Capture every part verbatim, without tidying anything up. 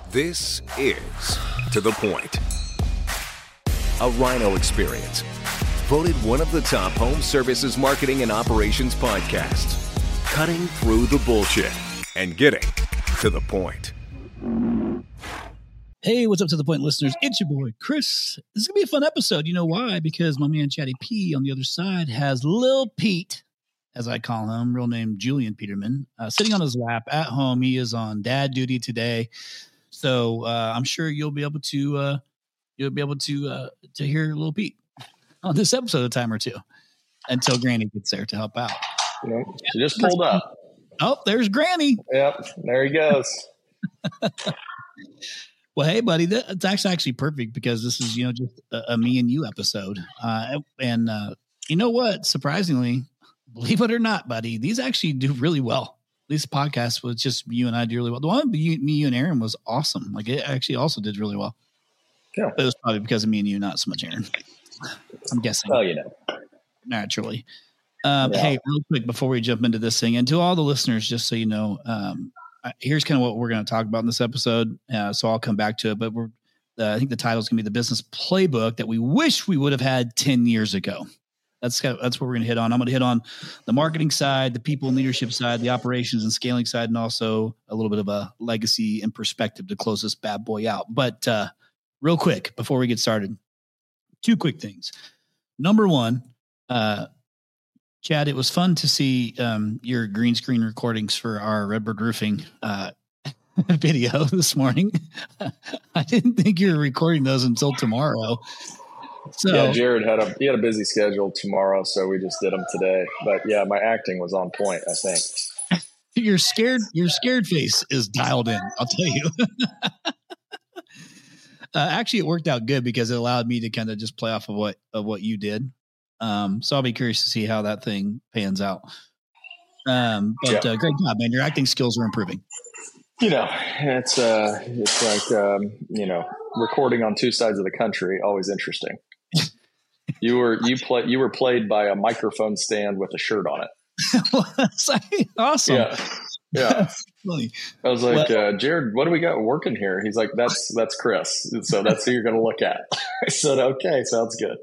This is To The Point, a Rhino experience. Voted one of the top home services marketing and operations podcasts. Cutting through the bullshit and getting to the point. Hey, what's up To The Point listeners? It's your boy, Chris. This is going to be a fun episode. You know why? Because my man Chatty P on the other side has Lil Pete, as I call him, real name Julian Peterman, uh, sitting on his lap at home. He is on dad duty today. So uh, I'm sure you'll be able to uh, you'll be able to uh, to hear Lil Pete on this episode a time or two until Granny gets there to help out. Yep. She just pulled up. Oh, there's Granny. Yep, there he goes. Well, hey, buddy, that's actually actually perfect because this is, you know, just a, a me and you episode. Uh, and uh, you know what? Surprisingly, believe it or not, buddy, these actually do really well. This podcast was just you and I do really well. The one with you, me, you, and Aaron was awesome. Like it actually also did really well. Yeah, but it was probably because of me and you, not so much Aaron. I'm guessing. Oh, you know, naturally. Um, yeah. Hey, real quick before we jump into this thing, and to all the listeners, just so you know, um, here's kind of what we're going to talk about in this episode. Uh, so I'll come back to it, but we're, uh, I think the title is going to be the business playbook that we wish we would have had ten years ago. That's kind of, that's what we're going to hit on. I'm going to hit on the marketing side, the people and leadership side, the operations and scaling side, and also a little bit of a legacy and perspective to close this bad boy out. But uh, real quick, before we get started, two quick things. Number one, uh, Chad, it was fun to see um, your green screen recordings for our Redbird Roofing uh, video this morning. I didn't think you were recording those until tomorrow. So, yeah, Jared had a he had a busy schedule tomorrow, so we just did them today. But yeah, my acting was on point, I think. Your scared your scared face is dialed in, I'll tell you. uh, actually, it worked out good because it allowed me to kind of just play off of what of what you did. Um, so I'll be curious to see how that thing pans out. Um, but yeah. uh, great job, man. Your acting skills are improving. You know, it's uh, it's like um, you know, recording on two sides of the country, always interesting. You were you play you were played by a microphone stand with a shirt on it. Awesome. Yeah, yeah. Funny. I was like, well, uh, Jared, what do we got working here? He's like, that's that's Chris. So that's who you're going to look at. I said, okay, sounds good.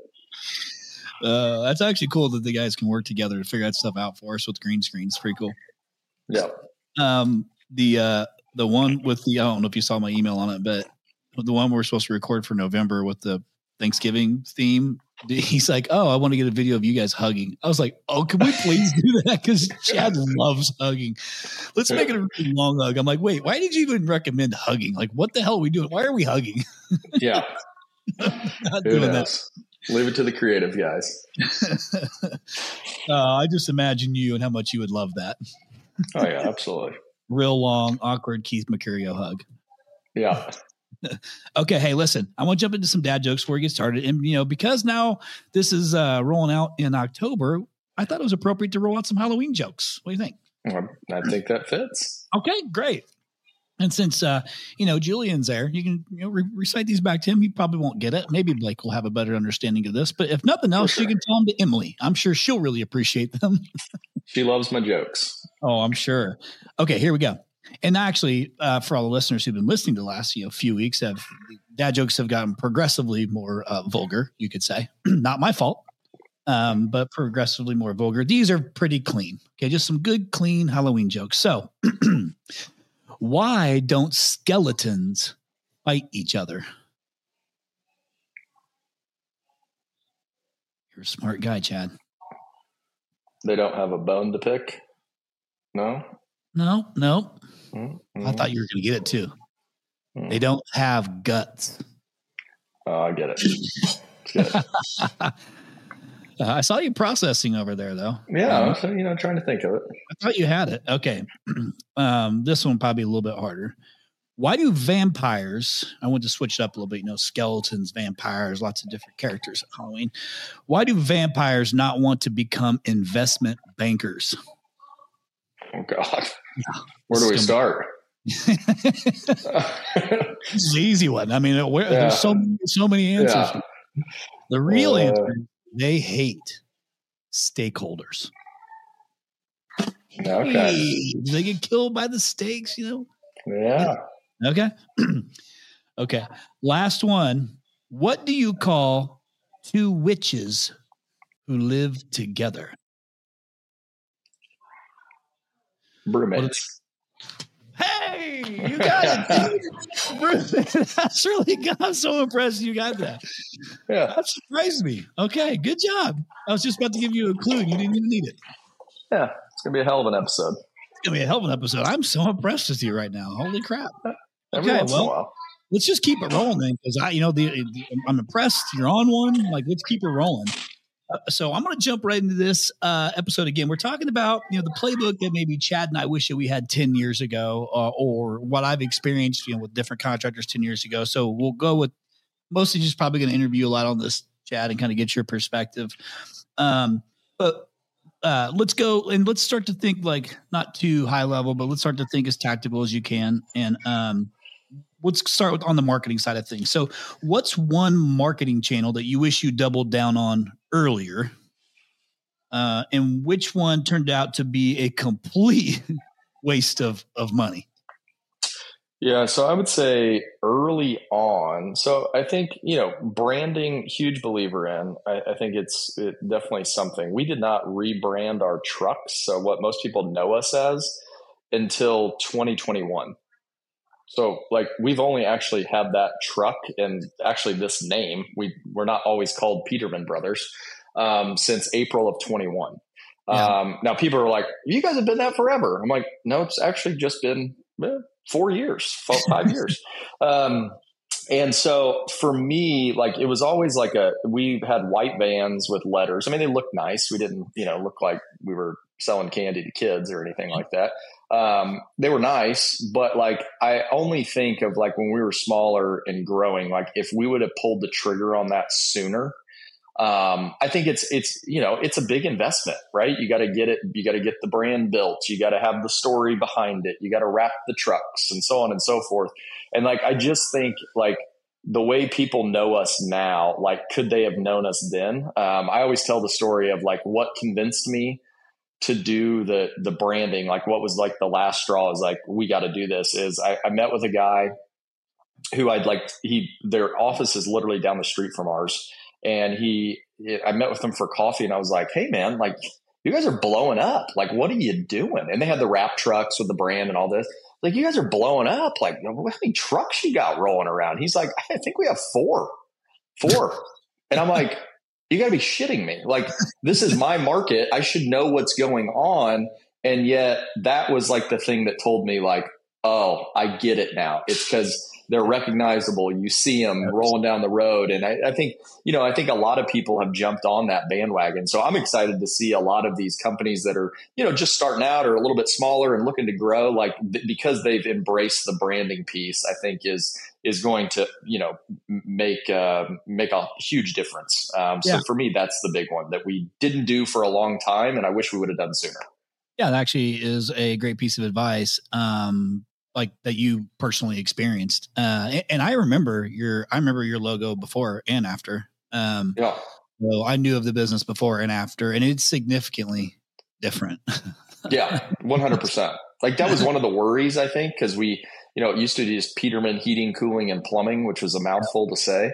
Uh, that's actually cool that the guys can work together to figure that stuff out for us with green screens. Pretty cool. Yeah. Um, the uh, the one with the I don't know if you saw my email on it, but the one we're supposed to record for November with the Thanksgiving theme. He's like, oh, I want to get a video of you guys hugging. I was like, oh, can we please do that? Because Chad loves hugging. Let's make it a really long hug. I'm like, wait, why did you even recommend hugging? Like, what the hell are we doing? Why are we hugging? Yeah. Not Who doing knows? That. Leave it to the creative guys. uh, I just imagine you and how much you would love that. Oh, yeah, absolutely. Real long, awkward Keith Mercurio hug. Yeah. Okay. Hey, listen, I want to jump into some dad jokes before we get started. And, you know, because now this is uh, rolling out in October, I thought it was appropriate to roll out some Halloween jokes. What do you think? I think that fits. Okay, great. And since, uh, you know, Julian's there, you can you know, re- recite these back to him. He probably won't get it. Maybe Blake will have a better understanding of this. But if nothing else, sure. You can tell them to Emily. I'm sure she'll really appreciate them. She loves my jokes. Oh, I'm sure. Okay, here we go. And actually, uh, for all the listeners who've been listening to the last you know, few weeks, have dad jokes have gotten progressively more uh, vulgar, you could say. Not my fault, um, but progressively more vulgar. These are pretty clean. Okay, just some good, clean Halloween jokes. So why don't skeletons fight each other? You're a smart guy, Chad. They don't have a bone to pick? No? No, no. Mm-hmm. I thought you were going to get it too. Mm-hmm. They don't have guts. Oh, I get it. Good. uh, I saw you processing over there, though. Yeah, um, so, you know, trying to think of it. I thought you had it. Okay. um, this one probably a little bit harder. Why do vampires, I want to switch it up a little bit, you know, skeletons, vampires, lots of different characters at Halloween. Why do vampires not want to become investment bankers? Oh, God. Where do we start? This is the easy one. I mean, where, yeah. there's so, so many answers. Yeah. The real uh, answer, they hate stakeholders. Okay. Hey, they get killed by the stakes, you know? Yeah. Okay. Okay. Last one. What do you call two witches who live together? Broommates. Hey, you got it. That's really good. I'm so impressed you got that. Yeah. That surprised me. Okay, good job. I was just about to give you a clue and you didn't even need it. Yeah, it's going to be a hell of an episode. It's going to be a hell of an episode. I'm so impressed with you right now. Holy crap. Every Okay, once well, in a while. let's just keep it rolling then, because I, you know, the, the I'm impressed. You're on one. Like, let's keep it rolling. Uh, so I'm going to jump right into this uh, episode again. We're talking about, you know, the playbook that maybe Chad and I wish that we had ten years ago, uh, or what I've experienced, you know, with different contractors ten years ago. So we'll go with mostly just probably going to interview a lot on this, Chad, and kind of get your perspective. Um, but uh, let's go and let's start to think like not too high level, but let's start to think as tactical as you can. And um, let's start with on the marketing side of things. So what's one marketing channel that you wish you doubled down on earlier? Uh, and which one turned out to be a complete waste of, of money? Yeah, so I would say early on. So I think, you know, branding, huge believer in. I, I think it's it definitely something. We did not rebrand our trucks, so what most people know us as, until twenty twenty-one. So like we've only actually had that truck and actually this name, we, we're not always called Peterman Brothers, um, since April of twenty-one. Yeah. Um, now people are like, you guys have been that forever. I'm like, no, it's actually just been eh, four years, four, five years. Um, and so for me, like it was always like a, we had white vans with letters. I mean, they looked nice. We didn't, you know, look like we were selling candy to kids or anything like that. Um, they were nice, but like, I only think of like when we were smaller and growing, like if we would have pulled the trigger on that sooner, um, I think it's, it's, you know, it's a big investment, right? You got to get it, you got to get the brand built. You got to have the story behind it. You got to wrap the trucks and so on and so forth. And like, I just think like the way people know us now, like, could they have known us then? Um, I always tell the story of like what convinced me to do the, the branding, like what was like the last straw is like, we got to do this is I, I met with a guy who I'd like, he, their office is literally down the street from ours. And he, I met with him for coffee and I was like, hey man, like you guys are blowing up. Like, what are you doing? And they had the wrap trucks with the brand and all this. Like, you guys are blowing up. Like, how many trucks you got rolling around? He's like, I think we have four, four. And I'm like, you gotta be shitting me. Like, this is my market. I should know what's going on. And yet that was like the thing that told me like, oh, I get it now. It's because they're recognizable. You see them rolling down the road. And I, I think, you know, I think a lot of people have jumped on that bandwagon. So I'm excited to see a lot of these companies that are, you know, just starting out or a little bit smaller and looking to grow, like th- because they've embraced the branding piece, I think is, is going to, you know, make, uh, make a huge difference. Um, so yeah. For me, that's the big one that we didn't do for a long time. And I wish we would have done sooner. Yeah, that actually is a great piece of advice. Um, like that you personally experienced. Uh, and, and I remember your, I remember your logo before and after. Um, yeah. So I knew of the business before and after, and it's significantly different. Yeah. one hundred percent. Like that was one of the worries, I think, because we, you know, it used to be just Peterman Heating, Cooling, and Plumbing, which was a mouthful to say.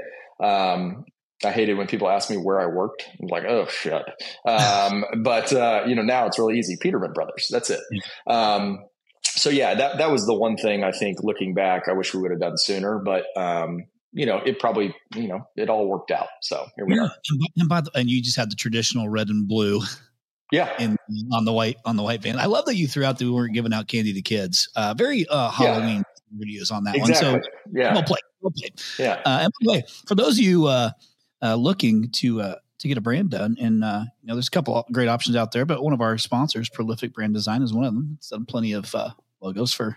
Um, I hated when people asked me where I worked. I'm like, oh shit. Um, but, uh, you know, now it's really easy. Peterman Brothers. That's it. Um, So yeah, that, that was the one thing I think looking back, I wish we would have done sooner, but, um, you know, it probably, you know, it all worked out. So here we yeah. are. And, by the, and you just had the traditional red and blue. Yeah. In, on the white, on the white van. I love that you threw out that we weren't giving out candy to kids. Uh, very, uh, Halloween yeah. videos on that exactly. one. So yeah, we'll play, we'll play. Yeah. Uh, and by the way, for those of you, uh, uh, looking to, uh, to get a brand done. And, uh, you know, there's a couple of great options out there, but one of our sponsors, Prolific Brand Design, is one of them. It's done plenty of, uh, logos for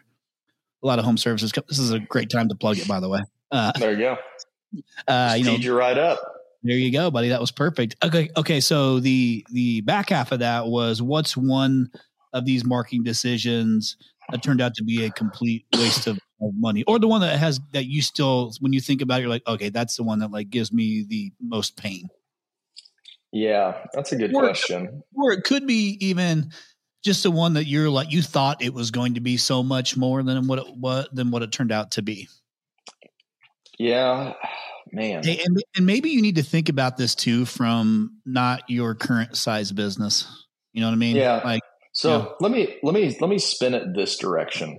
a lot of home services. This is a great time to plug it, by the way. Uh, there you go. Uh, you know, feed you right up. There you go, buddy. That was perfect. Okay. Okay. So the, the back half of that was what's one of these marketing decisions that turned out to be a complete waste of, of money, or the one that has, that you still, when you think about it, you're like, okay, that's the one that like gives me the most pain. Yeah. That's a good or, question. Or it could be even just the one that you're like, you thought it was going to be so much more than what it what than what it turned out to be? Yeah, man. Hey, and, and maybe you need to think about this too, from not your current size business. You know what I mean? Yeah. Like, so you know. let me, let me, let me spin it this direction.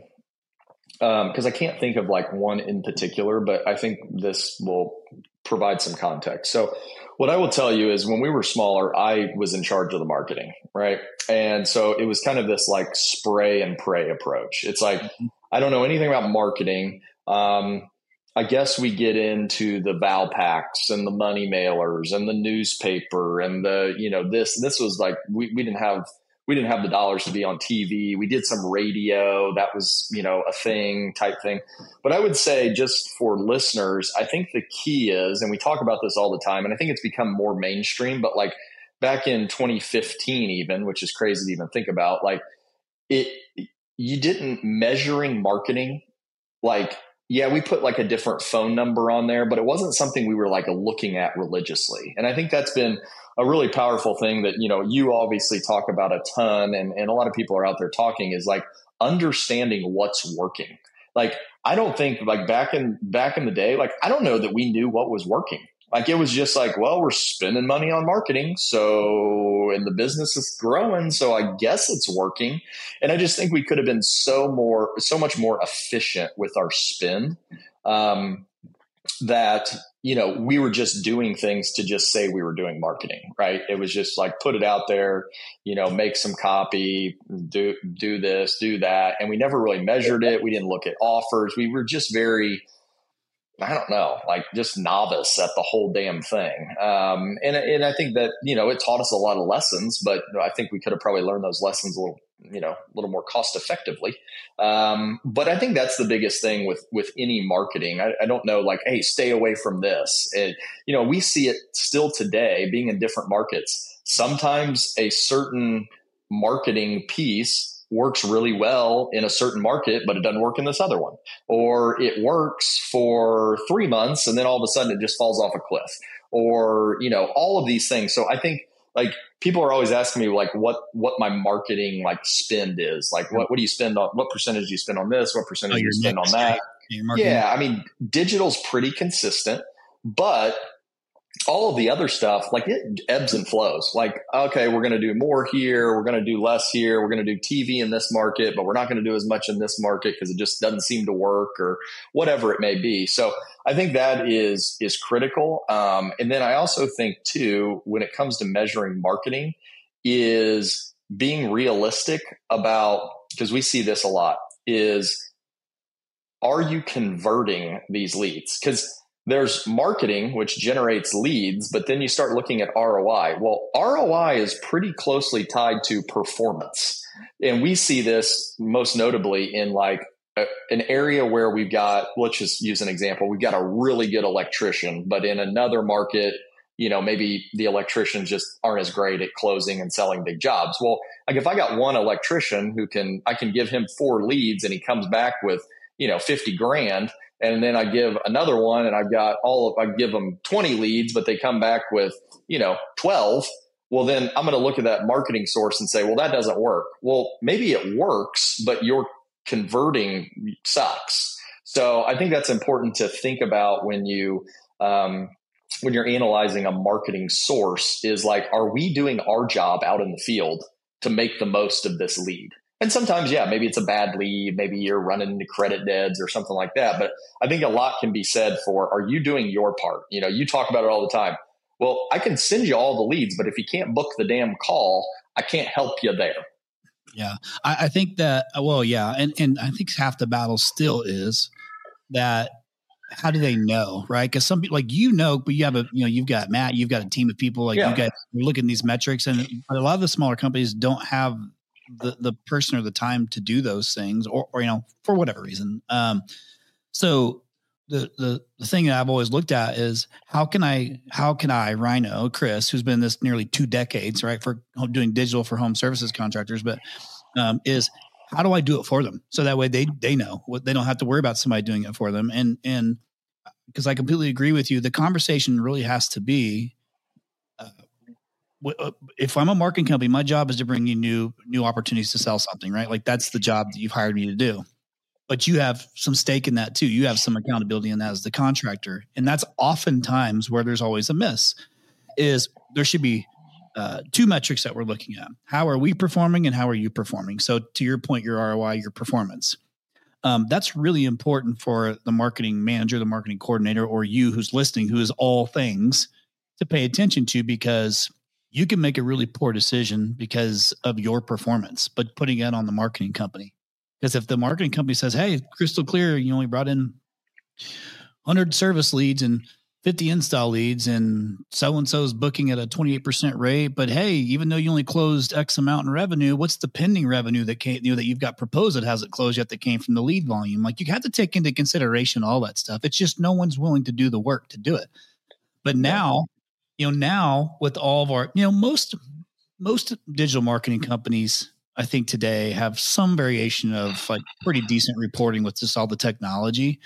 Um, cause I can't think of like one in particular, but I think this will provide some context. So what I will tell you is when we were smaller, I was in charge of the marketing, right? And so it was kind of this like spray and pray approach. It's like, I don't know anything about marketing. Um, I guess we get into the Val packs and the money mailers and the newspaper and the, you know, this, this was like, we, we didn't have, we didn't have the dollars to be on T V. We did some radio. That was, you know, a thing type thing. But I would say just for listeners, I think the key is, and we talk about this all the time, and I think it's become more mainstream, but like back in twenty fifteen, even, which is crazy to even think about, like it, you didn't measuring marketing. Like, yeah, we put like a different phone number on there, but it wasn't something we were like looking at religiously. And I think that's been a really powerful thing that, you know, you obviously talk about a ton, and, and a lot of people are out there talking, is like understanding what's working. Like, I don't think like back in, back in the day, like, I don't know that we knew what was working. Like, it was just like, well, we're spending money on marketing. So, and the business is growing. So I guess it's working. And I just think we could have been so more, so much more efficient with our spend. Um, that, you know, we were just doing things to just say we were doing marketing, right? It was just like, put it out there, you know, make some copy, do, do this, do that. And we never really measured it. We didn't look at offers. We were just very, I don't know, like just novice at the whole damn thing. Um, and, and I think that, you know, it taught us a lot of lessons, but you know, I think we could have probably learned those lessons a little, you know, a little more cost effectively. Um, but I think that's the biggest thing with, with any marketing. I, I don't know, like, hey, stay away from this. It, you know, we see it still today being in different markets. Sometimes a certain marketing piece works really well in a certain market, but it doesn't work in this other one. Or it works for three months and then all of a sudden it just falls off a cliff, or, you know, all of these things. So I think like people are always asking me like what, what my marketing like spend is. Like, what, what do you spend on? What percentage do you spend on this? What percentage Oh, do you spend on that? Yeah. I mean, digital's pretty consistent, but all of the other stuff, like it ebbs and flows. Like, okay, we're going to do more here. We're going to do less here. We're going to do T V in this market, but we're not going to do as much in this market because it just doesn't seem to work, or whatever it may be. So I think that is, is critical. Um, and then I also think too, when it comes to measuring marketing, is being realistic about, because we see this a lot, is are you converting these leads? Because there's marketing, which generates leads, but then you start looking at R O I. Well, R O I is pretty closely tied to performance. And we see this most notably in like a, an area where we've got, let's just use an example. We've got a really good electrician, but in another market, you know, maybe the electricians just aren't as great at closing and selling big jobs. Well, like if I got one electrician who can, I can give him four leads and he comes back with, you know, fifty grand. And then I give another one and I've got all of, I give them twenty leads, but they come back with, you know, twelve. Well, then I'm going to look at that marketing source and say, well, that doesn't work. Well, maybe it works, but your converting sucks. So I think that's important to think about when you, um, when you're analyzing a marketing source, is like, are we doing our job out in the field to make the most of this lead? And sometimes, yeah, maybe it's a bad lead. Maybe you're running into credit deads or something like that. But I think a lot can be said for, are you doing your part? You know, you talk about it all the time. Well, I can send you all the leads, but if you can't book the damn call, I can't help you there. Yeah, I, I think that, well, yeah. And, and I think half the battle still is that, how do they know, right? Because some people, like, you know, but you have a, you know, you've got Matt, you've got a team of people, like yeah. you guys look at these metrics, and a lot of the smaller companies don't have the the person or the time to do those things, or, or you know, for whatever reason. Um, so the, the, the thing that I've always looked at is how can I, how can I, Rhino, Chris, who's been this nearly two decades, right, for doing digital for home services contractors, but um, is how do I do it for them? So that way they, they know what, they don't have to worry about somebody doing it for them. And, and because I completely agree with you, the conversation really has to be, uh, if I'm a marketing company, my job is to bring you new, new opportunities to sell something, right? Like that's the job that you've hired me to do. But you have some stake in that too. You have some accountability in that as the contractor. And that's oftentimes where there's always a miss is there should be uh, two metrics that we're looking at. How are we performing and how are you performing? So to your point, your R O I, your performance. Um, that's really important for the marketing manager, the marketing coordinator, or you who's listening, who is all things to pay attention to, because you can make a really poor decision because of your performance, but putting it on the marketing company. Because if the marketing company says, hey, crystal clear, you only brought in one hundred service leads and fifty install leads and so-and-so is booking at a twenty-eight percent rate, but hey, even though you only closed X amount in revenue, what's the pending revenue that came, you know, that you've got proposed that hasn't closed yet that came from the lead volume? Like you have to take into consideration all that stuff. It's just no one's willing to do the work to do it. But now, you know, now with all of our, you know, most, most digital marketing companies, I think today have some variation of like pretty decent reporting with just all the technology.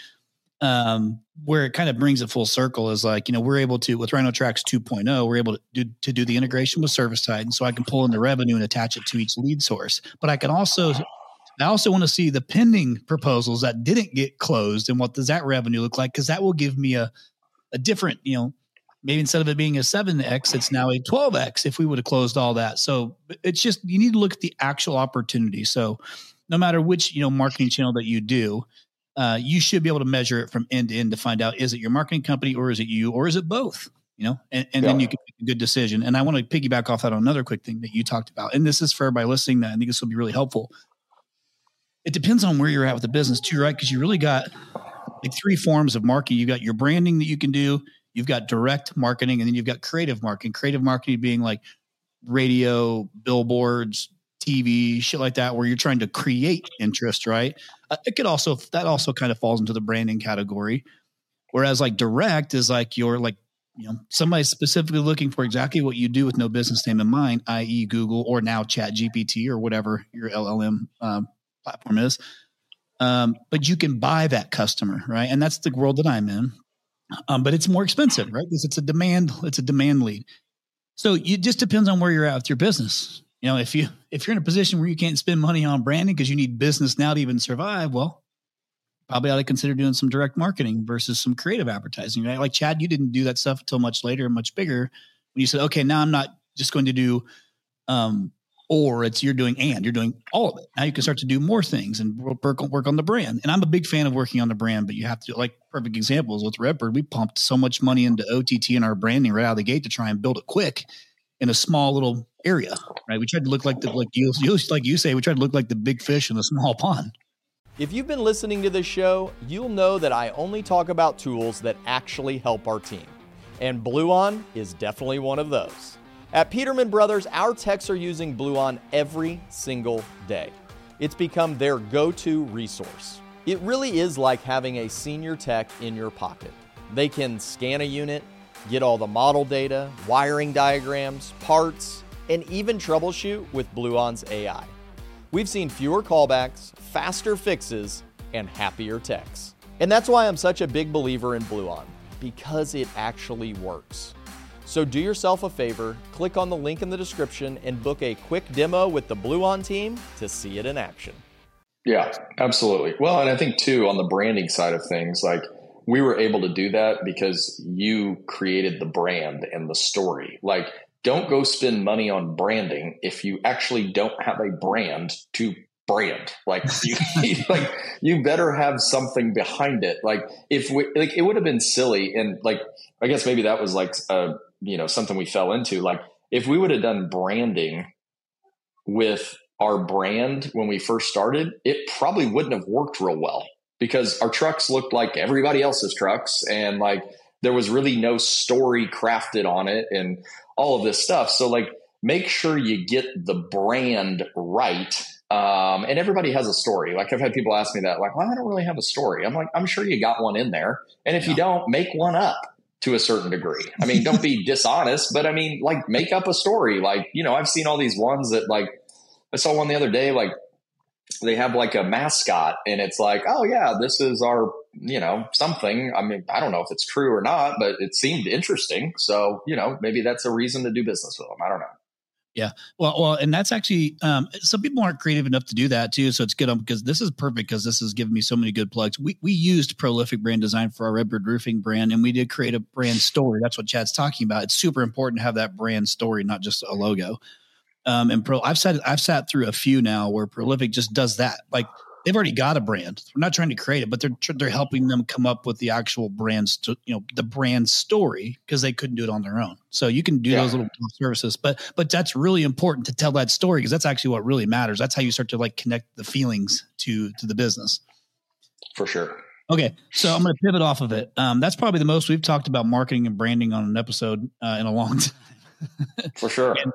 Um, where it kind of brings it full circle is like, you know, we're able to, with RhinoTracks two point oh, we're able to do, to do the integration with ServiceTitan. So I can pull in the revenue and attach it to each lead source. But I can also, I also want to see the pending proposals that didn't get closed and what does that revenue look like? Cause that will give me a, a different, you know, maybe instead of it being a seven X, it's now a twelve X if we would have closed all that. So it's just, you need to look at the actual opportunity. So no matter which, you know, marketing channel that you do, uh, you should be able to measure it from end to end to find out, is it your marketing company or is it you, or is it both, you know, and, and yeah. then you can make a good decision. And I want to piggyback off that on another quick thing that you talked about. And this is for everybody listening that I think this will be really helpful. It depends on where you're at with the business too, right? Because you really got like three forms of marketing. You've got your branding that you can do. You've got direct marketing, and then you've got creative marketing. Creative marketing being like radio, billboards, T V, shit like that, where you're trying to create interest, right? Uh, it could also, that also kind of falls into the branding category. Whereas like direct is like you're like, you know, somebody specifically looking for exactly what you do with no business name in mind, that is. Google or now Chat G P T or whatever your L L M um, platform is. Um, but you can buy that customer, right? And that's the world that I'm in. Um, but it's more expensive, right? Because it's a demand, it's a demand lead. So it just depends on where you're at with your business. You know, if you, if you're in a position where you can't spend money on branding because you need business now to even survive, well, probably ought to consider doing some direct marketing versus some creative advertising, right? Like Chad, you didn't do that stuff until much later, much bigger when you said, okay, now I'm not just going to do, um, or it's you're doing and you're doing all of it. Now you can start to do more things and work on, work on the brand. And I'm a big fan of working on the brand, but you have to, like perfect examples with Redbird, we pumped so much money into O T T and our branding right out of the gate to try and build it quick in a small little area, right? We tried to look like the, like you, like you say, we tried to look like the big fish in a small pond. If you've been listening to this show, you'll know that I only talk about tools that actually help our team. And Bluon is definitely one of those. At Peterman Brothers, our techs are using Bluon every single day. It's become their go-to resource. It really is like having a senior tech in your pocket. They can scan a unit, get all the model data, wiring diagrams, parts, and even troubleshoot with Bluon's A I. We've seen fewer callbacks, faster fixes, and happier techs. And that's why I'm such a big believer in Bluon, because it actually works. So do yourself a favor, click on the link in the description and book a quick demo with the Bluon team to see it in action. Yeah, absolutely. Well, and I think too, on the branding side of things, like we were able to do that because you created the brand and the story. Like, don't go spend money on branding if you actually don't have a brand to brand. Like you, like you better have something behind it. Like if we, like it would have been silly, and like I guess maybe that was like uh you know something we fell into. Like if we would have done branding with our brand when we first started, it probably wouldn't have worked real well because our trucks looked like everybody else's trucks, and like there was really no story crafted on it and all of this stuff. So like make sure you get the brand right. Um, and everybody has a story. Like I've had people ask me that, like, well, I don't really have a story. I'm like, I'm sure you got one in there. And if yeah. you don't, make one up to a certain degree. I mean, don't be dishonest, but I mean, like make up a story. Like, you know, I've seen all these ones that like, I saw one the other day, like they have like a mascot, and it's like, oh yeah, this is our, you know, something. I mean, I don't know if it's true or not, but it seemed interesting. So, you know, maybe that's a reason to do business with them. I don't know. Yeah. Well, well, and that's actually, um, some people aren't creative enough to do that too. So it's good on, because this is perfect, because this has given me so many good plugs. We, we used Prolific Brand Design for our Redbird Roofing brand, and we did create a brand story. That's what Chad's talking about. It's super important to have that brand story, not just a logo. Um, and Pro, I've sat, I've sat through a few now where Prolific just does that. Like, they've already got a brand. We're not trying to create it, but they're they're helping them come up with the actual brands to, you know, the brand story, because they couldn't do it on their own. So you can do yeah. those little services, but but that's really important to tell that story, because that's actually what really matters. That's how you start to like connect the feelings to to the business. For sure. Okay, so I'm going to pivot off of it. Um, that's probably the most we've talked about marketing and branding on an episode uh, in a long time. For sure. And,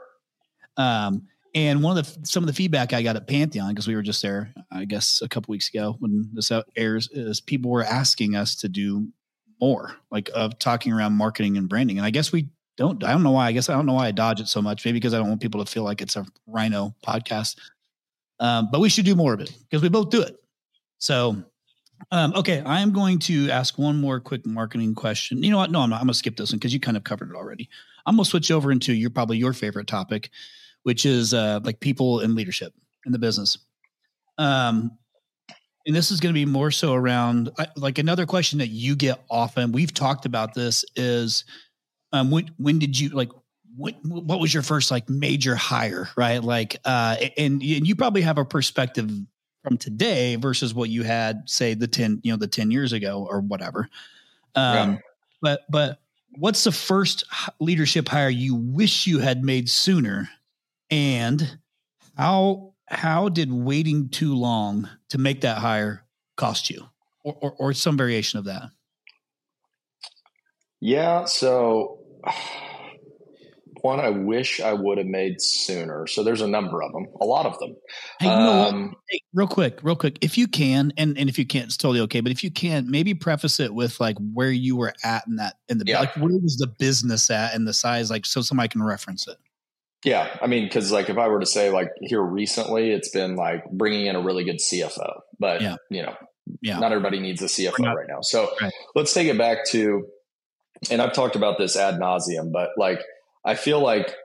um. And one of the some of the feedback I got at Pantheon, because we were just there, I guess, a couple weeks ago when this airs, is people were asking us to do more, like of talking around marketing and branding. And I guess we don't. I don't know why. I guess I don't know why I dodge it so much. Maybe because I don't want people to feel like it's a Rhino podcast. Um, but we should do more of it, because we both do it. So, um, okay, I am going to ask one more quick marketing question. You know what? No, I'm not. I'm going to skip this one because you kind of covered it already. I'm going to switch over into your probably your favorite topic, which is uh, like people and leadership in the business. Um, and this is going to be more so around like another question that you get often. We've talked about this is um, when, when did you like, what, what was your first like major hire, right? Like, uh, and, and you probably have a perspective from today versus what you had, say the ten, you know, the ten years ago or whatever. Um, yeah. But, but what's the first leadership hire you wish you had made sooner? And how how did waiting too long to make that hire cost you, or, or, or some variation of that? Yeah, so one I wish I would have made sooner. So there's a number of them, a lot of them. Hey, you know um, what? Hey, real quick, real quick, if you can, and, and if you can't, it's totally okay. But if you can, maybe preface it with like where you were at in that in the yeah. like where was the business at and the size, like so somebody can reference it. Yeah. I mean, cause like if I were to say like here recently, it's been like bringing in a really good C F O, but yeah. you know, yeah. not everybody needs a C F O not, right now. So right. let's take it back to, and I've talked about this ad nauseum, but like, I feel like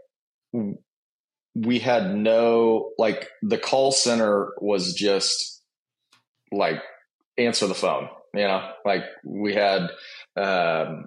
we had no, like the call center was just like answer the phone, you know, like we had, um,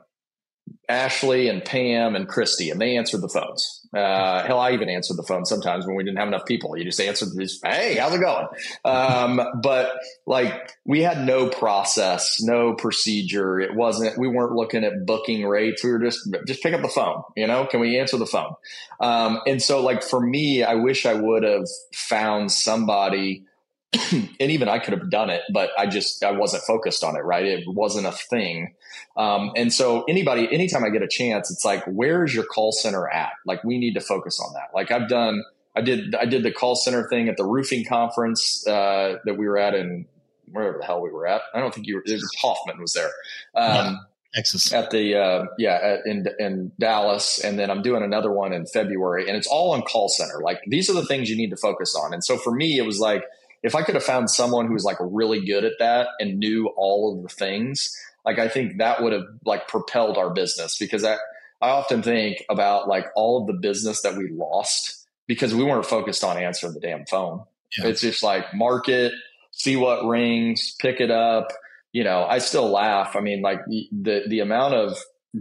Ashley and Pam and Christy, and they answered the phones. Uh, hell, I even answered the phone sometimes when we didn't have enough people. You just answered this, hey, how's it going? Um, but like we had no process, no procedure. It wasn't, we weren't looking at booking rates. We were just, just pick up the phone, you know, can we answer the phone? Um, and so like for me, I wish I would have found somebody and even I could have done it, but I just, I wasn't focused on it. Right. It wasn't a thing. Um, and so anybody, anytime I get a chance, it's like, where's your call center at? Like, we need to focus on that. Like I've done, I did, I did the call center thing at the roofing conference, uh, that we were at in wherever the hell we were at. I don't think you were, it was Hoffman was there. Um, yeah. Texas. At the, uh, yeah, at, in, in Dallas. And then I'm doing another one in February, and it's all on call center. Like these are the things you need to focus on. And so for me, it was like, if I could have found someone who was like really good at that and knew all of the things, like I think that would have like propelled our business, because I, I often think about like all of the business that we lost because we weren't focused on answering the damn phone. Yeah. It's just like market, see what rings, pick it up. You know, I still laugh. I mean, like the, the amount of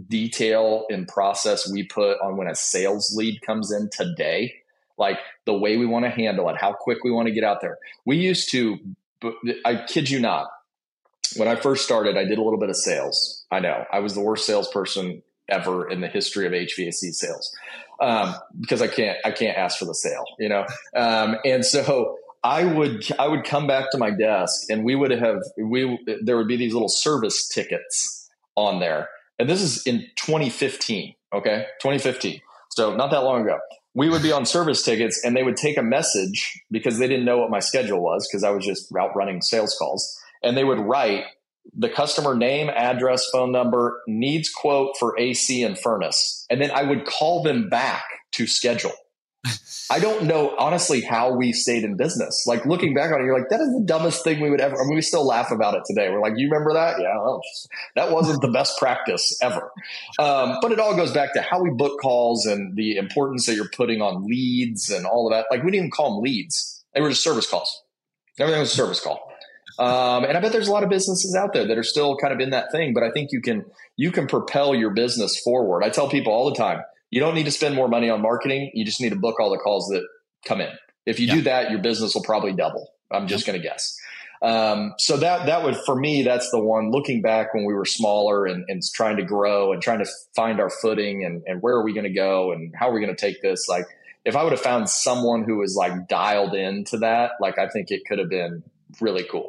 detail and process we put on when a sales lead comes in today, like the way we want to handle it, how quick we want to get out there. We used to, I kid you not, when I first started, I did a little bit of sales. I know I was the worst salesperson ever in the history of H V A C sales, um, because I can't, I can't ask for the sale, you know? Um, and so I would, I would come back to my desk and we would have, we, there would be these little service tickets on there. And this is in twenty fifteen. Okay. twenty fifteen. So not that long ago. We would be on service tickets and they would take a message because they didn't know what my schedule was, because I was just out running sales calls, and they would write the customer name, address, phone number, needs quote for A C and furnace. And then I would call them back to schedule. I don't know, honestly, how we stayed in business. Like looking back on it, you're like, that is the dumbest thing we would ever, I mean, we still laugh about it today. We're like, you remember that? Yeah, well, that wasn't the best practice ever. Um, but it all goes back to how we book calls and the importance that you're putting on leads and all of that. Like we didn't even call them leads. They were just service calls. Everything was a service call. Um, and I bet there's a lot of businesses out there that are still kind of in that thing, but I think you can, you can propel your business forward. I tell people all the time, you don't need to spend more money on marketing. You just need to book all the calls that come in. If you yeah. do that, your business will probably double. I'm just yeah. going to guess. Um, so that, that would, for me, that's the one. Looking back when we were smaller and, and trying to grow and trying to find our footing and, and where are we going to go and how are we going to take this? Like if I would have found someone who was like dialed into that, like I think it could have been really cool.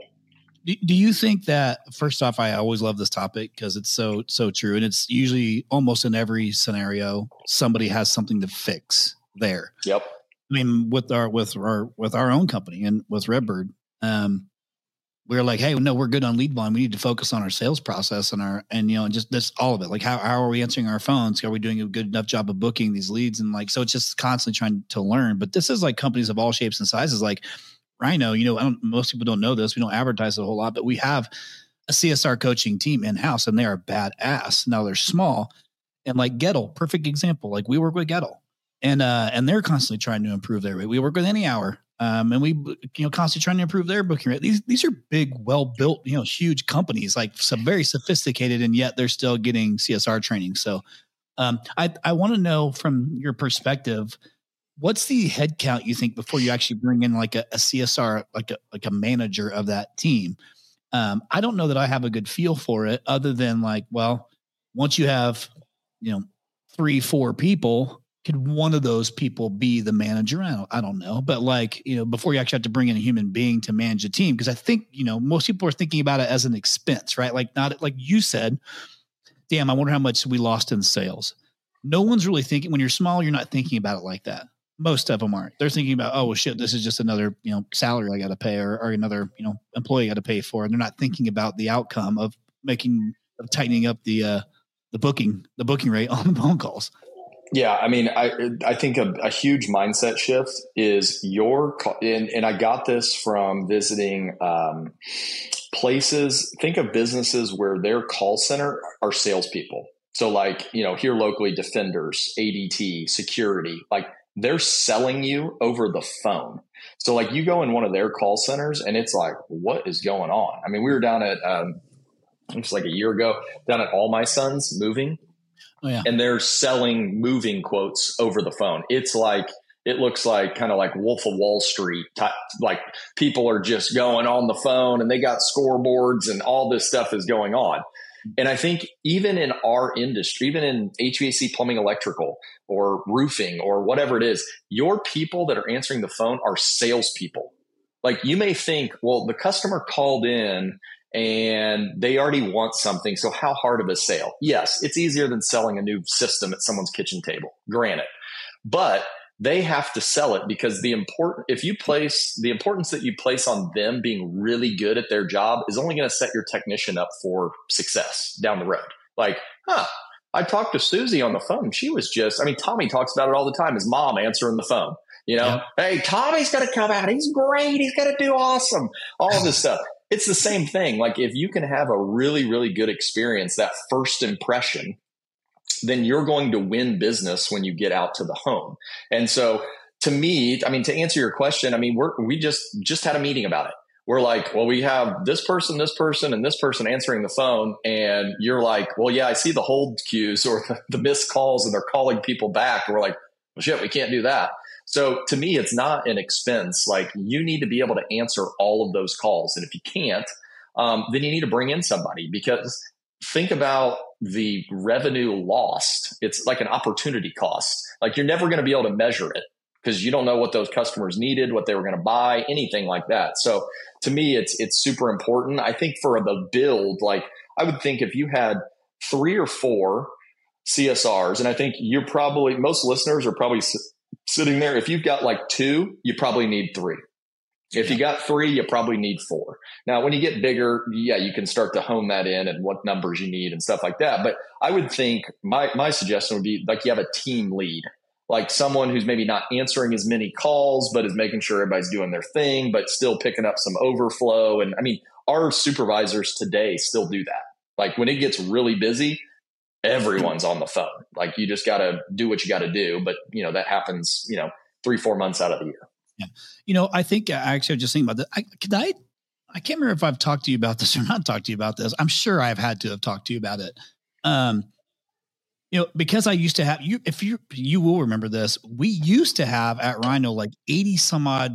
Do you think that, first off, I always love this topic because it's so, so true. And it's usually almost in every scenario, somebody has something to fix there. Yep. I mean, with our, with our, with our own company and with Redbird, um, we're like, hey, no, we're good on lead volume. We need to focus on our sales process and our, and, you know, just that's all of it. Like, how, how are we answering our phones? Are we doing a good enough job of booking these leads? And like, so it's just constantly trying to learn. But this is like companies of all shapes and sizes. Like, Rhino, you know, I don't, most people don't know this. We don't advertise it a whole lot, but we have a C S R coaching team in-house and they are badass. Now they're small and like Gettle, perfect example. Like we work with Gettle and, uh, and they're constantly trying to improve their rate. We work with Any Hour, um, and we, you know, constantly trying to improve their booking rate. These, these are big, well-built, you know, huge companies, like some very sophisticated, and yet they're still getting C S R training. So, um, I, I want to know from your perspective, what's the head count you think before you actually bring in like a, a C S R, like a, like a manager of that team? Um, I don't know that I have a good feel for it other than like, well, once you have, you know, three, four people, could one of those people be the manager? I don't, I don't know. But like, you know, before you actually have to bring in a human being to manage a team, because I think, you know, most people are thinking about it as an expense, right? Like not like you said, damn, I wonder how much we lost in sales. No one's really thinking, when you're small, you're not thinking about it like that. Most of them aren't. They're thinking about, oh, well, shit, this is just another, you know, salary I got to pay or, or another, you know, employee I got to pay for. And they're not thinking about the outcome of making, of tightening up the, uh, the booking, the booking rate on the phone calls. Yeah. I mean, I, I think a, a huge mindset shift is your, and, and I got this from visiting, um, places. Think of businesses where their call center are salespeople. So like, you know, here locally, Defenders, A D T, security, like, they're selling you over the phone. So like you go in one of their call centers and it's like, what is going on? I mean, we were down at, um, it was like a year ago down at All My Sons Moving. Oh, yeah. And they're selling moving quotes over the phone. It's like, it looks like kind of like Wolf of Wall Street type, like people are just going on the phone and they got scoreboards and all this stuff is going on. And I think even in our industry, even in H V A C, plumbing, electrical, or roofing, or whatever it is, your people that are answering the phone are salespeople. Like you may think, well, the customer called in and they already want something. So how hard of a sale? Yes, it's easier than selling a new system at someone's kitchen table, granted. But they have to sell it because the important, if you place the importance that you place on them being really good at their job is only going to set your technician up for success down the road. Like, huh, I talked to Susie on the phone. She was just, I mean, Tommy talks about it all the time. His mom answering the phone, you know, yep. Hey, Tommy's going to come out. He's great. He's going to do awesome. All of this stuff. It's the same thing. Like if you can have a really, really good experience, that first impression, then you're going to win business when you get out to the home. And so to me, I mean, to answer your question, I mean, we're, we just, just had a meeting about it. We're like, well, we have this person, this person, and this person answering the phone. And you're like, well, yeah, I see the hold queues or the, the missed calls and they're calling people back. And we're like, well, shit, we can't do that. So to me, it's not an expense. Like you need to be able to answer all of those calls. And if you can't, um, then you need to bring in somebody because think about the revenue lost. It's like an opportunity cost. Like you're never going to be able to measure it because you don't know what those customers needed, what they were going to buy, anything like that. So to me, it's, it's super important. I think for the build, like I would think if you had three or four C S Rs, and I think you're probably, most listeners are probably s- sitting there. If you've got like two, you probably need three. If you got three, you probably need four. Now, when you get bigger, yeah, you can start to hone that in and what numbers you need and stuff like that. But I would think my, my suggestion would be like you have a team lead. like someone who's maybe not answering as many calls, but is making sure everybody's doing their thing, but still picking up some overflow. And I mean, our supervisors today still do that. Like when it gets really busy, everyone's on the phone. Like you just got to do what you got to do. But you know, that happens, you know, three, four months out of the year. Yeah. You know, I think I actually was just thinking about that. I, can I, I can't remember if I've talked to you about this or not talked to you about this. I'm sure I've had to have talked to you about it. Um, you know, because I used to have you, if you, you will remember this, we used to have at Rhino, like eighty some odd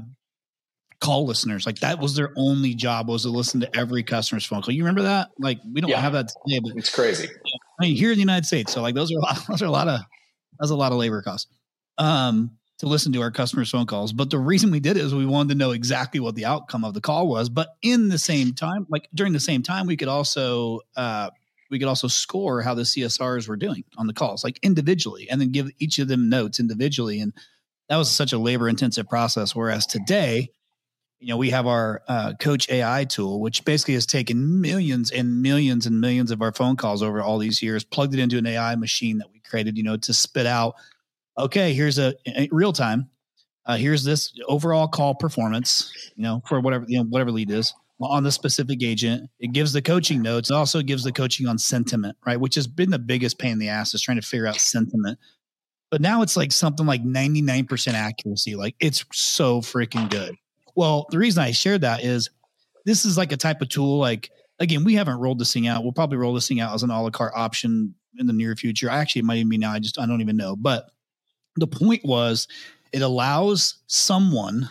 call listeners. Like that was their only job, was to listen to every customer's phone call. You remember that? Like we don't yeah. have that today, but it's crazy. I mean, here in the United States. So like those are a lot, those are a lot of, that's a lot of labor costs. Um, to listen to our customers' phone calls. But the reason we did it is we wanted to know exactly what the outcome of the call was. But in the same time, like during the same time, we could also, uh, we could also score how the C S Rs were doing on the calls, like individually, and then give each of them notes individually. And that was such a labor intensive process. Whereas today, you know, we have our uh, Coach A I tool, which basically has taken millions and millions and millions of our phone calls over all these years, plugged it into an A I machine that we created, you know, to spit out, okay, here's a, a real time. Uh, here's this overall call performance, you know, for whatever, you know, whatever lead is on the specific agent. It gives the coaching notes. It also gives the coaching on sentiment, right? Which has been the biggest pain in the ass, is trying to figure out sentiment. But now it's like something like ninety-nine percent accuracy. Like it's so freaking good. Well, the reason I shared that is this is like a type of tool. Like, again, we haven't rolled this thing out. We'll probably roll this thing out as an a la carte option in the near future. Actually, it might even be now. I just, I don't even know. But the point was, it allows someone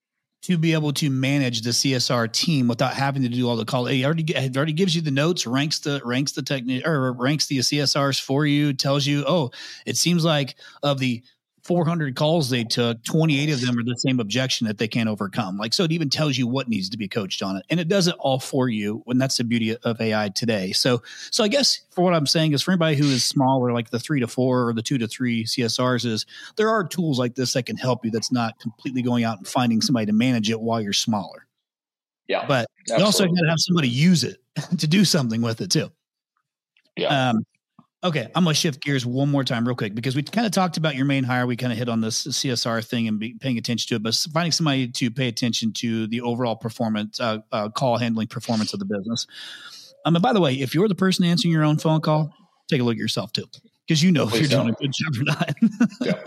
to be able to manage the C S R team without having to do all the call. It already, it already gives you the notes, ranks the ranks the technique or ranks the C S Rs for you. Tells you, oh, it seems like of the four hundred calls they took, twenty-eight of them are the same objection that they can't overcome. Like, so it even tells you what needs to be coached on it, and it does it all for you. And that's the beauty of A I today. So, so I guess for what I'm saying is, for anybody who is small, or like the three to four or the two to three C S Rs, is there are tools like this that can help you. That's not completely going out and finding somebody to manage it while you're smaller. Yeah, but absolutely. you also got to have somebody use it to do something with it too. Yeah. Um, Okay, I'm going to shift gears one more time real quick, because we kind of talked about your main hire. We kind of hit on this C S R thing and be paying attention to it, but finding somebody to pay attention to the overall performance, uh, uh, call handling performance of the business. Um, and by the way, if you're the person answering your own phone call, take a look at yourself too, because you know if you're doing a good job or not. Yeah.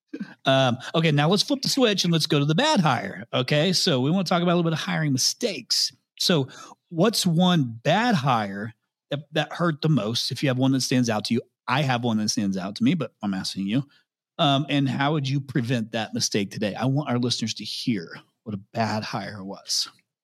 Um, okay, now let's flip the switch and let's go to the bad hire. Okay, so we want to talk about a little bit of hiring mistakes. So what's one bad hire that, that hurt the most? If you have one that stands out to you, I have one that stands out to me, but I'm asking you. Um, and how would you prevent that mistake today? I want our listeners to hear what a bad hire was.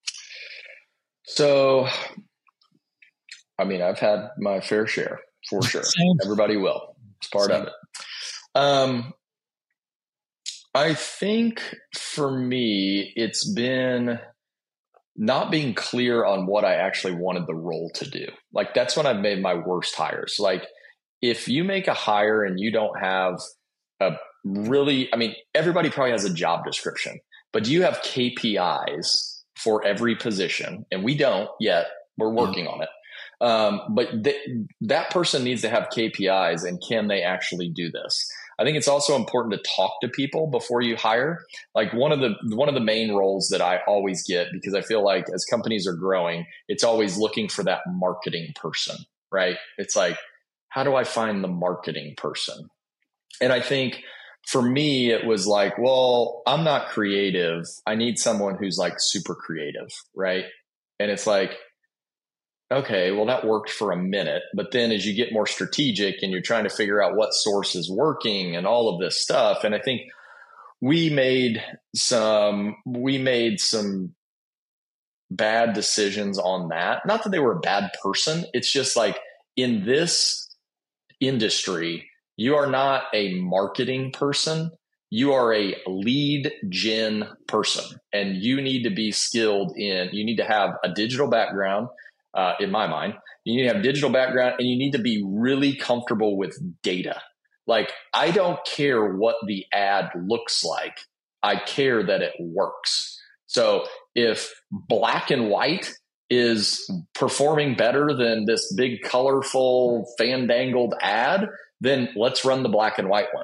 So, I mean, I've had my fair share for sure. Same. Everybody will. It's part Same. of it. Um, I think for me, it's been not being clear on what I actually wanted the role to do. Like, that's when I've made my worst hires. Like, if you make a hire and you don't have a really, I mean, everybody probably has a job description, but do you have K P Is for every position? And we don't yet. We're working on it. Um, but th- that person needs to have K P Is, and can they actually do this? I think it's also important to talk to people before you hire. Like, one of the one of the main roles that I always get, because I feel like as companies are growing, it's always looking for that marketing person, right? It's like, how do I find the marketing person? And I think for me, it was like, well, I'm not creative. I need someone who's like super creative, right? And it's like, okay, well, that worked for a minute. But then as you get more strategic and you're trying to figure out what source is working and all of this stuff. And I think we made some, we made some bad decisions on that. Not that they were a bad person. It's just like, in this industry, you are not a marketing person. You are a lead gen person, and you need to be skilled in, you need to have a digital background. Uh, in my mind, you need to have digital background, and you need to be really comfortable with data. Like, I don't care what the ad looks like. I care that it works. So if black and white is performing better than this big, colorful, fandangled ad, then let's run the black and white one.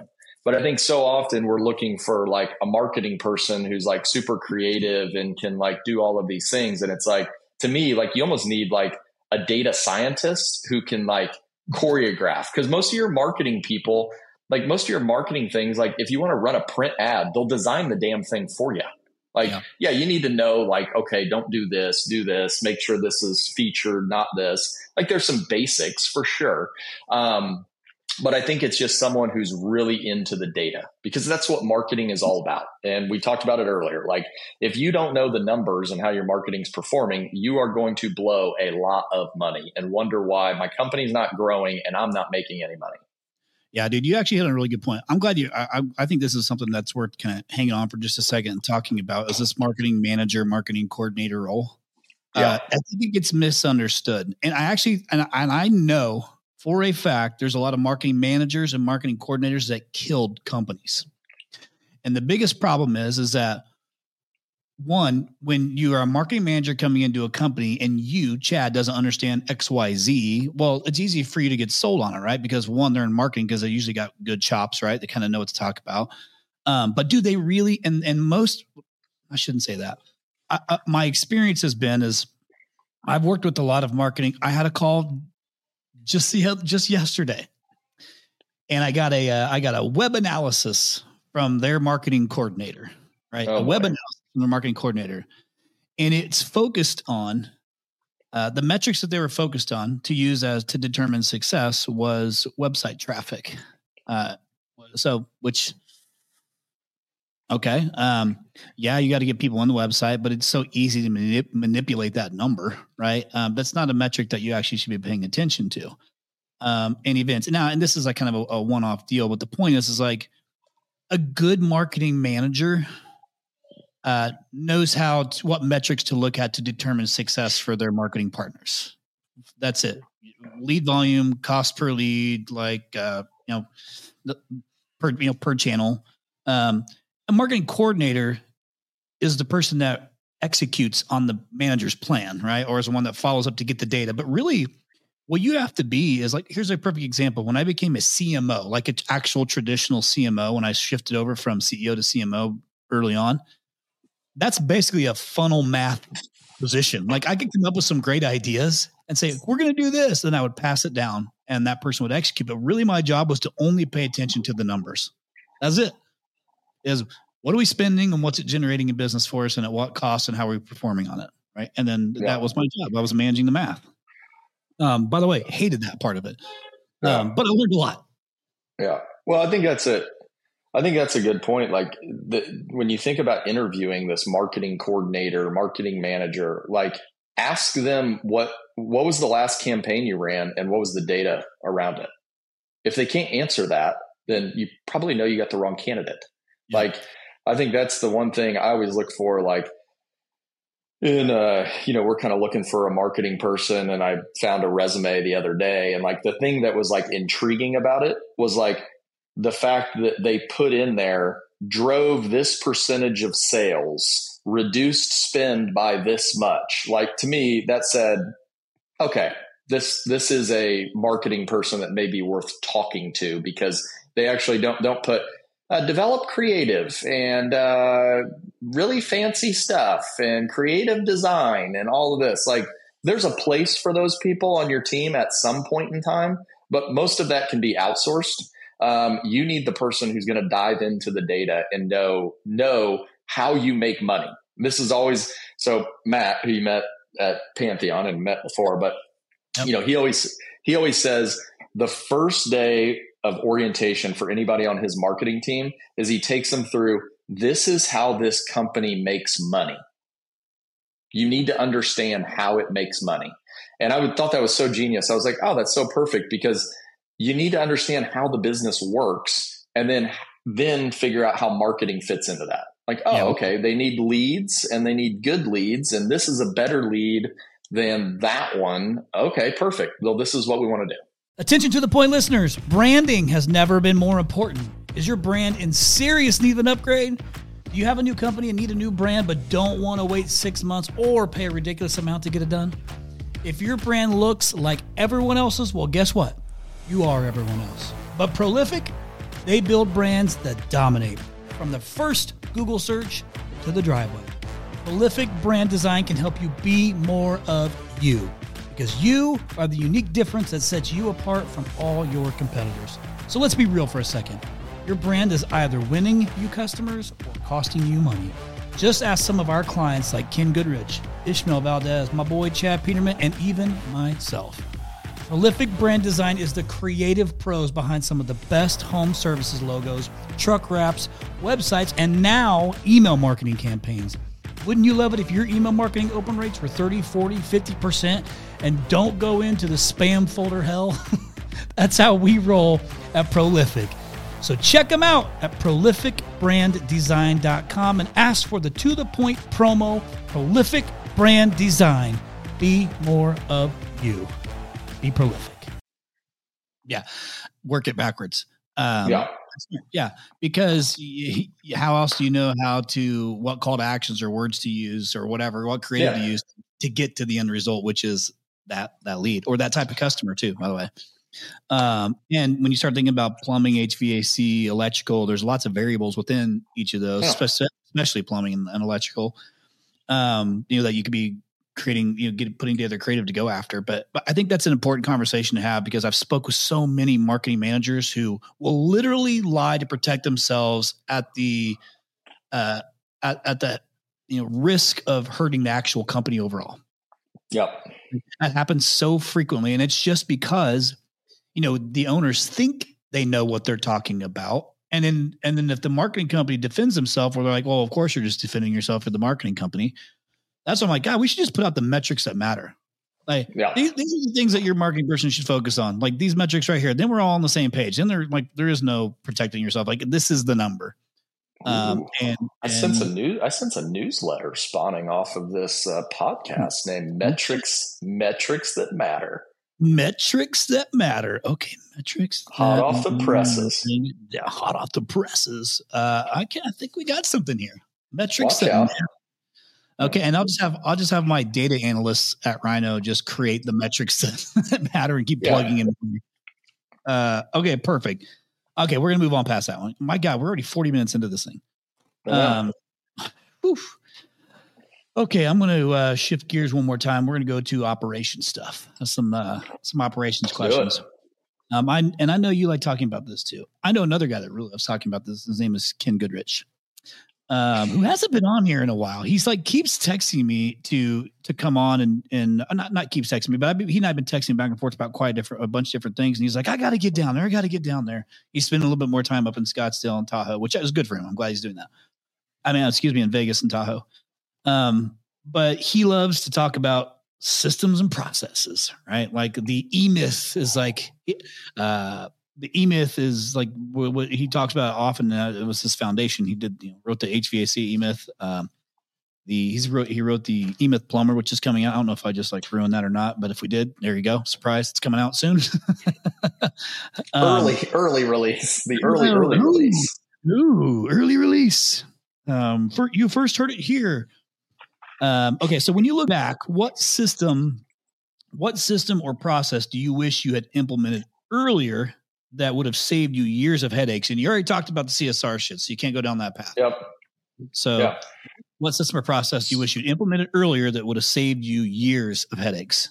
But I think so often we're looking for like a marketing person who's like super creative and can like do all of these things. And it's like, to me, like you almost need like a data scientist who can like choreograph, because most of your marketing people, like most of your marketing things, like if you want to run a print ad, they'll design the damn thing for you. Like, yeah. yeah, you need to know like, okay, don't do this, do this, make sure this is featured, not this. Like there's some basics for sure. Um, But I think it's just someone who's really into the data, because that's what marketing is all about. And we talked about it earlier. Like if you don't know the numbers and how your marketing's performing, you are going to blow a lot of money and wonder why my company's not growing and I'm not making any money. Yeah, dude, you actually hit a really good point. I'm glad you, I, I think this is something that's worth kind of hanging on for just a second and talking about is this marketing manager, marketing coordinator role. Yeah. Uh, I think it gets misunderstood. And I actually, and, and I know for a fact, there's a lot of marketing managers and marketing coordinators that killed companies. And the biggest problem is, is that one, when you are a marketing manager coming into a company and you, Chad, doesn't understand X Y Z, well, it's easy for you to get sold on it, right? Because one, they're in marketing because they usually got good chops, right? They kind of know what to talk about. Um, but do they really, and, and most, I shouldn't say that. I, I, my experience has been is I've worked with a lot of marketing. I had a call just the, just yesterday, and I got a uh, I got a web analysis from their marketing coordinator, right? Oh, a web analysis from the marketing coordinator, and it's focused on uh, the metrics that they were focused on to use as to determine success was website traffic. Uh, so, which okay, um, yeah, you got to get people on the website, but it's so easy to manip- manipulate that number, right? Um, that's not a metric that you actually should be paying attention to. Um, and events now, and this is like kind of a, a one-off deal, but the point is, is like a good marketing manager uh, knows how to, what metrics to look at to determine success for their marketing partners. That's it. Lead volume, cost per lead, like uh, you know, the, per you know per channel. Um, A marketing coordinator is the person that executes on the manager's plan, right? Or is the one that follows up to get the data. But really what you have to be is like, here's a perfect example. When I became a C M O, like an actual traditional C M O, when I shifted over from C E O to C M O early on, that's basically a funnel math position. Like I could come up with some great ideas and say, we're going to do this. Then I would pass it down and that person would execute. But really my job was to only pay attention to the numbers. That's it. Is what are we spending and what's it generating in business for us and at what cost and how are we performing on it, right? And then yeah. that was my job. I was managing the math. Um, by the way, hated that part of it, um, yeah. but I learned a lot. Yeah. Well, I think that's it. I think that's a good point. Like the, when you think about interviewing this marketing coordinator, marketing manager, like ask them what what was the last campaign you ran and what was the data around it. If they can't answer that, then you probably know you got the wrong candidate. Yeah. Like, I think that's the one thing I always look for, like in, uh, you know, we're kind of looking for a marketing person, and I found a resume the other day. And like the thing that was like intriguing about it was like the fact that they put in there, drove this percentage of sales, reduced spend by this much. Like to me, that said, okay, this, this is a marketing person that may be worth talking to, because they actually don't, don't put, Uh, develop creative and uh, really fancy stuff and creative design and all of this. Like there's a place for those people on your team at some point in time, but most of that can be outsourced. Um, you need the person who's going to dive into the data and know, know how you make money. This is always, so Matt, who you met at Pantheon and met before, but yep. you know, he always, he always says the first day of orientation for anybody on his marketing team is he takes them through, this is how this company makes money. You need to understand how it makes money. And I would thought that was so genius. I was like, oh, that's so perfect, because you need to understand how the business works and then, then figure out how marketing fits into that. Like, oh, yeah. okay, they need leads and they need good leads. And this is a better lead than that one. Okay, perfect. Well, this is what we want to do. Attention to the point, listeners. Branding has never been more important. Is your brand in serious need of an upgrade? Do you have a new company and need a new brand but don't want to wait six months or pay a ridiculous amount to get it done? If your brand looks like everyone else's, well, guess what? You are everyone else. But Prolific, They build brands that dominate, from the first Google search to the driveway. Prolific Brand Design can help you be more of you, because you are the unique difference that sets you apart from all your competitors. So let's be real for a second. Your brand is either winning you customers or costing you money. Just ask some of our clients like Ken Goodrich, Ishmael Valdez, my boy Chad Peterman, and even myself. Prolific Brand Design is the creative pros behind some of the best home services logos, truck wraps, websites, and now email marketing campaigns. Wouldn't you love it if your email marketing open rates were thirty, forty, fifty percent and don't go into the spam folder hell? That's how we roll at Prolific. So check them out at prolific brand design dot com and ask for the To The Point promo, Prolific Brand Design. Be more of you. Be prolific. Yeah. Work it backwards. Um, yeah. Yeah. Because y- y- how else do you know how to, what call to actions or words to use or whatever, what creative Yeah. to use to get to the end result, which is that, that lead or that type of customer too, by the way. Um, and when you start thinking about plumbing, H V A C, electrical, there's lots of variables within each of those, Yeah. especially, especially plumbing and, and electrical, um, you know, that you could be creating, you know, get putting together creative to go after. But, but I think that's an important conversation to have, because I've spoke with so many marketing managers who will literally lie to protect themselves at the, uh, at, at the, you know, risk of hurting the actual company overall. Yep. That happens so frequently. And it's just because, you know, the owners think they know what they're talking about. And then, and then if the marketing company defends themselves, or they're like, well, of course you're just defending yourself for the marketing company. That's why I'm like, God, we should just put out the metrics that matter. Like Yeah. these, these are the things that your marketing person should focus on. Like these metrics right here. Then we're all on the same page. Then they're like, there is no protecting yourself. Like this is the number. Um, Ooh. and, I and sense a new. I sense a newsletter spawning off of this uh, podcast named Metrics. Metrics that matter. metrics that matter. Okay, metrics. Hot that off the presses. matter. Yeah, hot off the presses. Uh, I can. I think we got something here. Metrics Watch that out. matter. Okay, and I'll just have I'll just have my data analysts at Rhino just create the metrics that, that matter and keep Yeah. plugging in. Uh, okay, perfect. Okay, we're gonna move on past that one. My God, we're already forty minutes into this thing. Yeah. Um, oof. Okay, I'm going to uh, shift gears one more time. We're going to go to operations stuff. Some uh, some operations Do questions. it. Um, I and I know you like talking about this too. I know another guy that really loves talking about this. His name is Ken Goodrich, um, who hasn't been on here in a while. He's like keeps texting me to to come on and and uh, not not keeps texting me, but I've been, he and I've been texting back and forth about quite a different a bunch of different things. And he's like, I got to get down there. I got to get down there. He's spending a little bit more time up in Scottsdale and Tahoe, which is good for him. I'm glad he's doing that. I mean, excuse me, in Vegas and Tahoe. Um, but he loves to talk about systems and processes, right? Like the E-Myth is like, uh, the E-Myth is like what, what he talks about often. Uh, it was his foundation. He did, you know, wrote the H V A C E-Myth. Um, the, he's wrote, he wrote the E-Myth Plumber, which is coming out. I don't know if I just like ruined that or not, but if we did, there you go. Surprise. It's coming out soon. um, Early, early release. The early, early ooh, release. Ooh, early release. Um, for you first heard it here. Um, okay, so when you look back, what system, what system or process do you wish you had implemented earlier that would have saved you years of headaches? And you already talked about the C S R shit, so you can't go down that path. Yep. So, Yep. what system or process do you wish you'd implemented earlier that would have saved you years of headaches?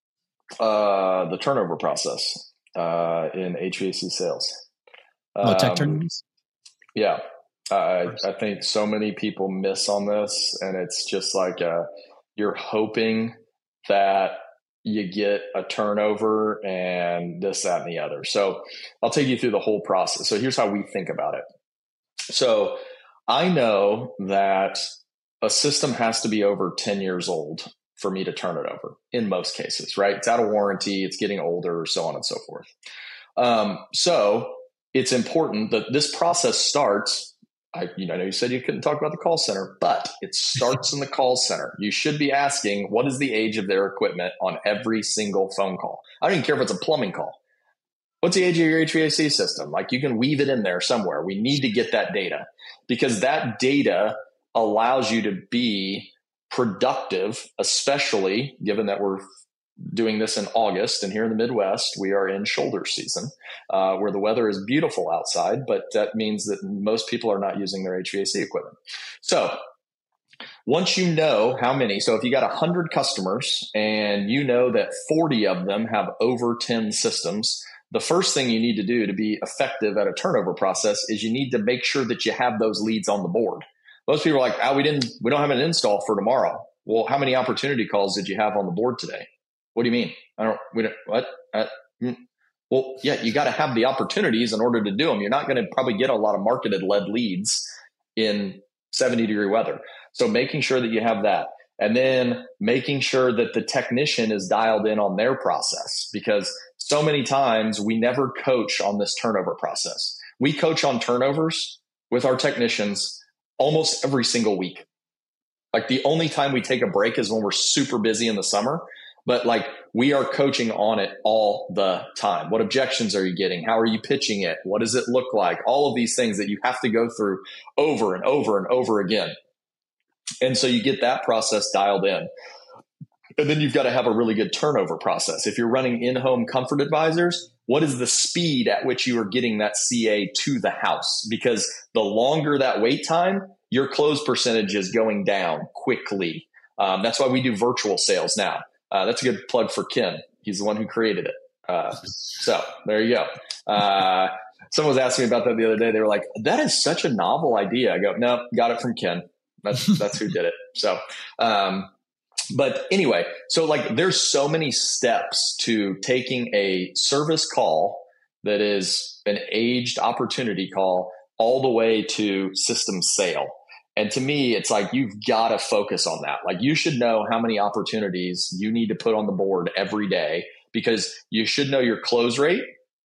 Uh, the turnover process uh, in H V A C sales. Oh, tech Um, turnovers? Yeah. I, I think so many people miss on this, and it's just like uh, you're hoping that you get a turnover and this, that, and the other. So I'll take you through the whole process. So here's how we think about it. So I know that a system has to be over ten years old for me to turn it over in most cases, right? It's out of warranty, it's getting older, so on and so forth. Um, so it's important that this process starts. I, you know, you said you couldn't talk about the call center, but it starts in the call center. You should be asking, what is the age of their equipment on every single phone call? I don't even care if it's a plumbing call. What's the age of your H V A C system? Like you can weave it in there somewhere. We need to get that data because that data allows you to be productive, especially given that we're doing this in August, and here in the Midwest, we are in shoulder season, uh, where the weather is beautiful outside, but that means that most people are not using their H V A C equipment. So once you know how many, so if you got one hundred customers and you know that forty of them have over ten systems, the first thing you need to do to be effective at a turnover process is you need to make sure that you have those leads on the board. Most people are like, oh, we didn't, we don't have an install for tomorrow. Well, how many opportunity calls did you have on the board today? What do you mean? I don't, we don't, what? Uh, well, yeah, you got to have the opportunities in order to do them. You're not going to probably get a lot of marketed led leads in seventy degree weather. So making sure that you have that, and then making sure that the technician is dialed in on their process, because so many times we never coach on this turnover process. We coach on turnovers with our technicians almost every single week. Like the only time we take a break is when we're super busy in the summer. But like we are coaching on it all the time. What objections are you getting? How are you pitching it? What does it look like? All of these things that you have to go through over and over and over again. And so you get that process dialed in. And then you've got to have a really good turnover process. If you're running in-home comfort advisors, what is the speed at which you are getting that C A to the house? Because the longer that wait time, your close percentage is going down quickly. Um, that's why we do virtual sales now. Uh, that's a good plug for Ken. He's the one who created it. Uh, so there you go. Uh, someone was asking me about that the other day. They were like, that is such a novel idea. I go, no, got it from Ken. That's, that's who did it. So, um, but anyway, so like there's so many steps to taking a service call that is an aged opportunity call all the way to system sale. And to me, it's like, you've got to focus on that. Like you should know how many opportunities you need to put on the board every day, because you should know your close rate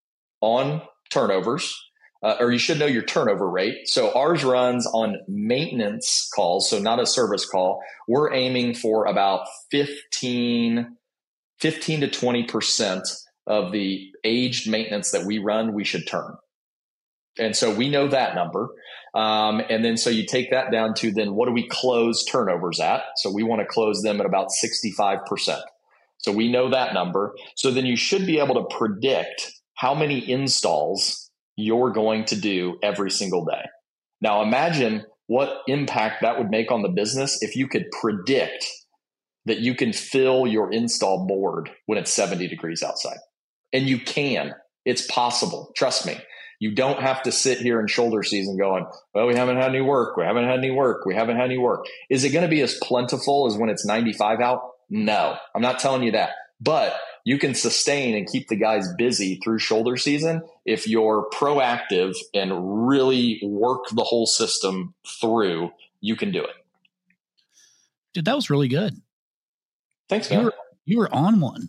on turnovers, uh, or you should know your turnover rate. So ours runs on maintenance calls. So not a service call. We're aiming for about fifteen, fifteen to twenty percent of the aged maintenance that we run, we should turn. And so we know that number. Um, and then so you take that down to then what do we close turnovers at? So we want to close them at about sixty-five percent. So we know that number. So then you should be able to predict how many installs you're going to do every single day. Now imagine what impact that would make on the business if you could predict that you can fill your install board when it's seventy degrees outside. And you can. It's possible. Trust me. You don't have to sit here in shoulder season going, well, we haven't had any work. We haven't had any work. We haven't had any work. Is it going to be as plentiful as when it's ninety-five out? No, I'm not telling you that. But you can sustain and keep the guys busy through shoulder season if you're proactive and really work the whole system through. You can do it. Dude, that was really good. Thanks, man. You were, you were on one.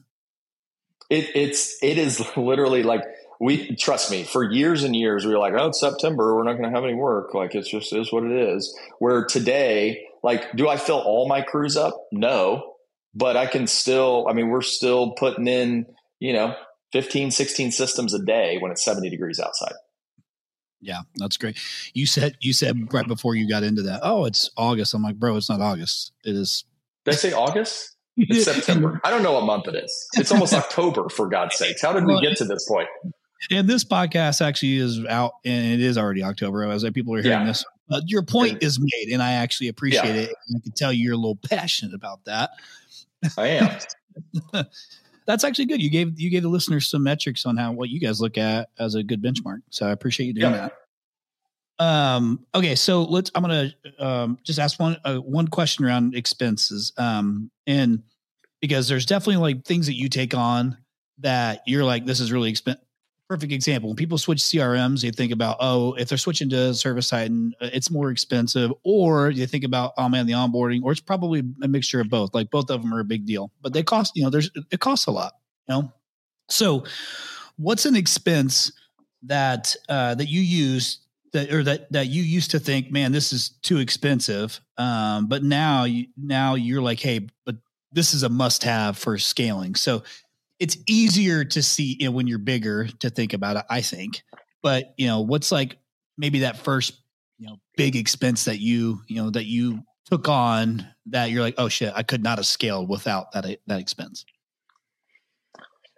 It, it's it is literally like, we trust me, for years and years, we were like, oh, it's September. We're not going to have any work. Like, it's just is what it is. Where today, like, do I fill all my crews up? No, but I can still, I mean, we're still putting in, you know, fifteen, sixteen systems a day when it's seventy degrees outside. Yeah, that's great. You said, you said right before you got into that, oh, it's August. I'm like, bro, it's not August. It is. Did I say August? It's September. I don't know what month it is. It's almost October, for God's sakes. How did we get to this point? And this podcast actually is out, and it is already October as people are hearing yeah. this. But your point is made, and I actually appreciate yeah. it. And I can tell you you're a little passionate about that. I am. That's actually good. You gave you gave the listeners some metrics on how what you guys look at as a good benchmark. So I appreciate you doing yeah. that. Um. Okay, so let's. I'm gonna um just ask one uh, one question around expenses. Um, and because there's definitely like things that you take on that you're like, this is really expensive. Perfect example. When people switch C R Ms, they think about, oh, if they're switching to ServiceTitan, it's more expensive, or you think about, oh man, the onboarding, or it's probably a mixture of both. Like both of them are a big deal, but they cost, you know, there's, it costs a lot, you know? So what's an expense that, uh, that you use that, or that, that you used to think, man, this is too expensive. Um, but now you, now you're like, hey, but this is a must have for scaling. So it's easier to see, you know, when you're bigger to think about it, I think. But, you know, what's like maybe that first, you know, big expense that you, you know, that you took on that you're like, oh shit, I could not have scaled without that, that expense.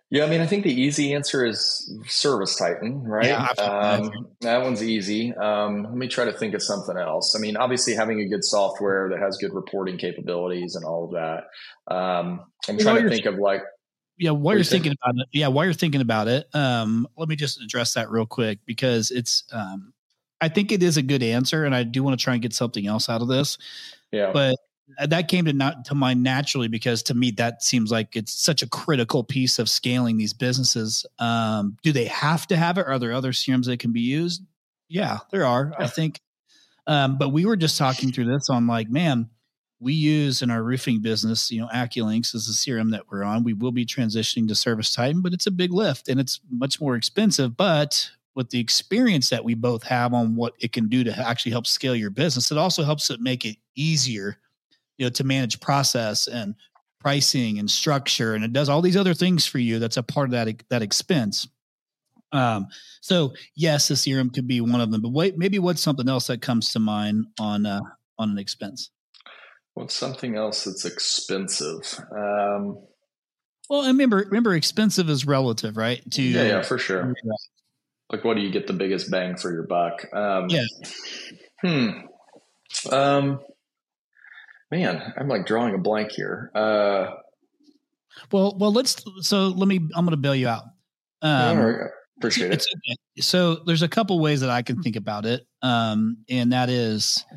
Yeah, I mean, I think the easy answer is Service Titan, right? Yeah, um, that one's easy. Um, let me try to think of something else. I mean, obviously having a good software that has good reporting capabilities and all of that. Um, I'm trying to think of like, yeah, while you're thinking about it, yeah, while you're thinking about it, um, let me just address that real quick because it's, um, I think it is a good answer, and I do want to try and get something else out of this. Yeah, but that came to not to mind naturally because to me that seems like it's such a critical piece of scaling these businesses. Um, do they have to have it? Are there other C R Ms that can be used? Yeah, there are. I think. Um, but we were just talking through this on like, man, we use in our roofing business, you know, AccuLynx is the C R M that we're on. We will be transitioning to Service Titan, but it's a big lift and it's much more expensive. But with the experience that we both have on what it can do to actually help scale your business, it also helps it make it easier, you know, to manage process and pricing and structure. And it does all these other things for you. That's a part of that, that expense. Um, so yes, the C R M could be one of them, but wait, maybe what's something else that comes to mind on, uh, on an expense? What's something else that's expensive? Um, well, I remember, remember expensive is relative, right? To yeah, yeah, for sure. Like, what do you get the biggest bang for your buck? Um, yeah. Hmm. Um, man, I'm like drawing a blank here. Uh, well, well, let's, so let me, I'm going to bail you out. Um, all right. Appreciate it. Okay. So there's a couple ways that I can think about it. Um, and that is,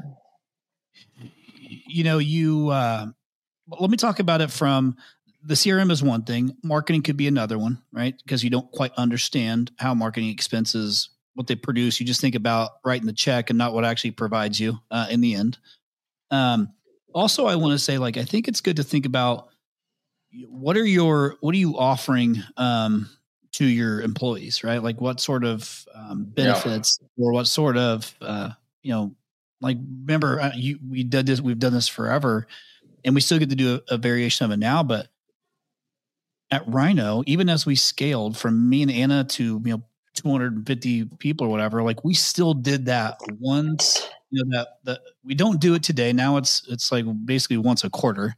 you know, you, uh, let me talk about it from the C R M is one thing. Marketing could be another one, right? Because you don't quite understand how marketing expenses, what they produce. You just think about writing the check and not what actually provides you uh, in the end. Um, also, I want to say, like, I think it's good to think about what are your, what are you offering um, to your employees, right? Like what sort of um, benefits yeah. or what sort of, uh, you know, like, remember uh, you, we did this, we've done this forever and we still get to do a, a variation of it now, but at Rhino, even as we scaled from me and Anna to, you know, two hundred fifty people or whatever, like we still did that once, you know, that, that we don't do it today. Now it's, it's like basically once a quarter.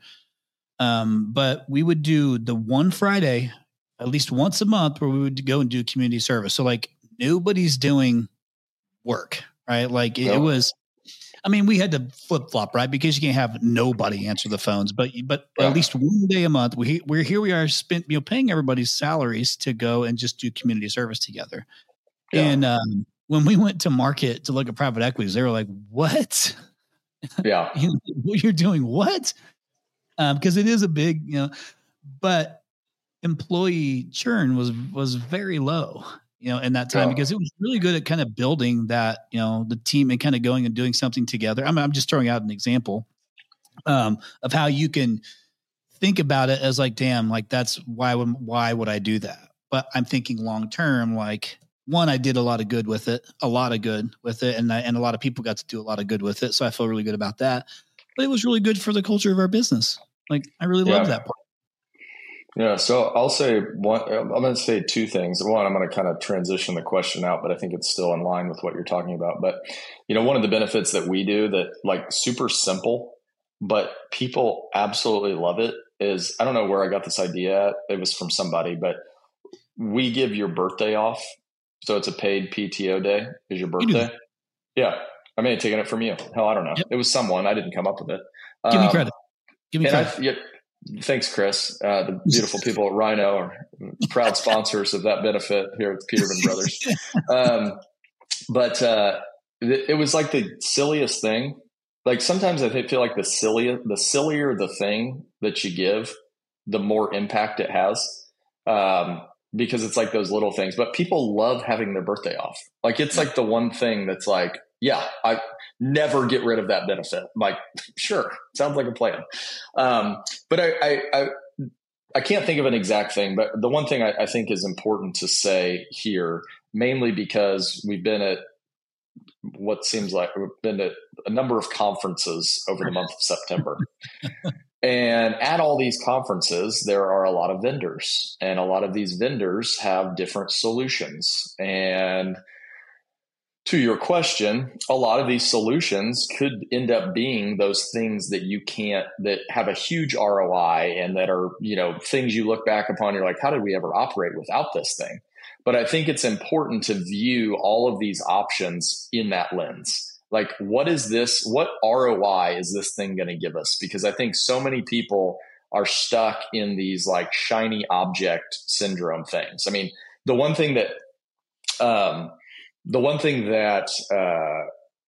Um, but we would do the one Friday, at least once a month, where we would go and do community service. So like nobody's doing work, right? Like it, nope. it was, I mean, we had to flip flop, right? Because you can't have nobody answer the phones, but, but yeah. at least one day a month, we, we're here, we are spent, you know, paying everybody's salaries to go and just do community service together. Yeah. And, um, when we went to market to look at private equities, they were like, what? Yeah. you, you're doing what? Um, cause it is a big, you know, but employee churn was, was very low, you know, in that time, yeah. because it was really good at kind of building that, you know, the team and kind of going and doing something together. I mean, I'm just throwing out an example um, of how you can think about it as like, damn, like that's why, would, why would I do that? But I'm thinking long-term, like one, I did a lot of good with it, a lot of good with it. And I, and a lot of people got to do a lot of good with it. So I feel really good about that, but it was really good for the culture of our business. Like I really yeah. love that part. Yeah. So I'll say one, I'm going to say two things. One, I'm going to kind of transition the question out, but I think it's still in line with what you're talking about. But, you know, one of the benefits that we do that like super simple, but people absolutely love it is, I don't know where I got this idea at. It was from somebody, but we give your birthday off. So it's a paid P T O day is your birthday. You yeah. I may have taken it from you. Hell, I don't know. Yep. It was someone. I didn't come up with it. Give um, me credit. Give me credit. I, yeah, thanks, Chris. Uh, the beautiful people at Rhino are proud sponsors of that benefit here at Peterman Brothers. Um, but uh, it, it was like the silliest thing. Like sometimes I feel like the sillier, the sillier the thing that you give, the more impact it has. Um, because it's like those little things, but people love having their birthday off. Like it's like the one thing that's like, yeah, I never get rid of that benefit. I'm like, sure, sounds like a plan. Um, but I, I, I, I can't think of an exact thing, but the one thing I, I think is important to say here, mainly because we've been at what seems like we've been at a number of conferences over the month of September. And at all these conferences, there are a lot of vendors, and a lot of these vendors have different solutions. And to your question, a lot of these solutions could end up being those things that you can't, that have a huge R O I and that are, you know, things you look back upon, you're like, how did we ever operate without this thing? But I think it's important to view all of these options in that lens. Like, what is this? What R O I is this thing going to give us? Because I think so many people are stuck in these like shiny object syndrome things. I mean, the one thing that, um, the one thing that uh,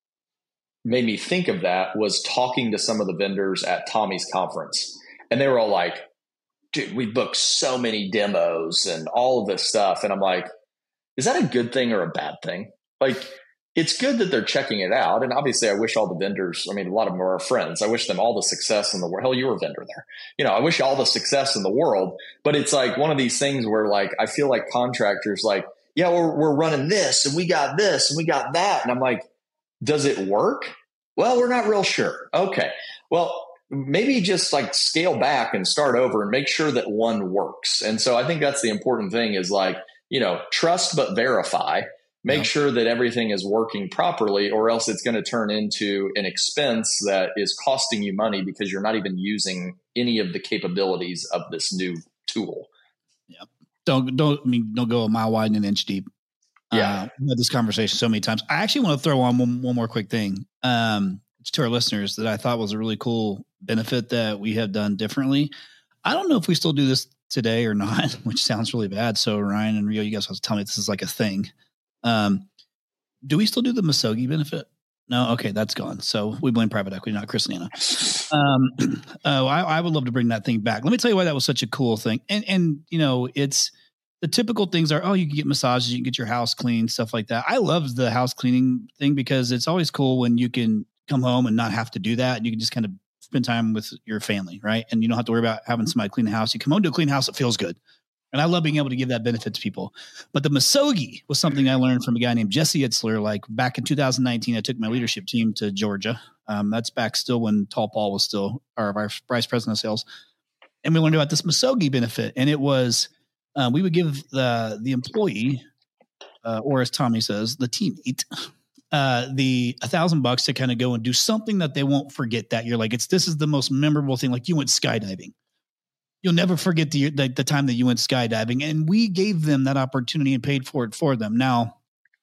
made me think of that was talking to some of the vendors at Tommy's conference. And they were all like, dude, we booked so many demos and all of this stuff. And I'm like, is that a good thing or a bad thing? Like, it's good that they're checking it out. And obviously I wish all the vendors, I mean, a lot of them are our friends. I wish them all the success in the world. Hell, you were a vendor there. You know, I wish you all the success in the world, but it's like one of these things where like, I feel like contractors like, yeah, we're, we're running this and we got this and we got that. And I'm like, does it work? Well, we're not real sure. Okay. Well, maybe just like scale back and start over and make sure that one works. And so I think that's the important thing is like, you know, trust, but verify, make yeah. sure that everything is working properly, or else it's going to turn into an expense that is costing you money because you're not even using any of the capabilities of this new tool. Yep. Don't, don't, I mean, don't go a mile wide and an inch deep. Yeah. Uh, we've had this conversation so many times. I actually want to throw on one, one more quick thing um, to our listeners that I thought was a really cool benefit that we have done differently. I don't know if we still do this today or not, which sounds really bad. So Ryan and Rio, you guys have to tell me this is like a thing. Um, do we still do the Misogi benefit? No. Okay. That's gone. So we blame private equity, not Chris and Anna. Um, oh, I, I would love to bring that thing back. Let me tell you why that was such a cool thing. And, and, you know, it's the typical things are, oh, you can get massages, you can get your house cleaned, stuff like that. I love the house cleaning thing because it's always cool when you can come home and not have to do that. You can just kind of spend time with your family. Right. And you don't have to worry about having somebody clean the house. You come home to a clean house. It feels good. And I love being able to give that benefit to people. But the Misogi was something I learned from a guy named Jesse Itzler. Like back in two thousand nineteen, I took my leadership team to Georgia. Um, that's back still when Tall Paul was still our vice president of sales. And we learned about this Misogi benefit. And it was, uh, we would give the, the employee, uh, or as Tommy says, the teammate, uh, the a thousand bucks to kind of go and do something that they won't forget that year. Like it's, this is the most memorable thing. Like you went skydiving. You'll never forget the, the the time that you went skydiving, and we gave them that opportunity and paid for it for them. Now,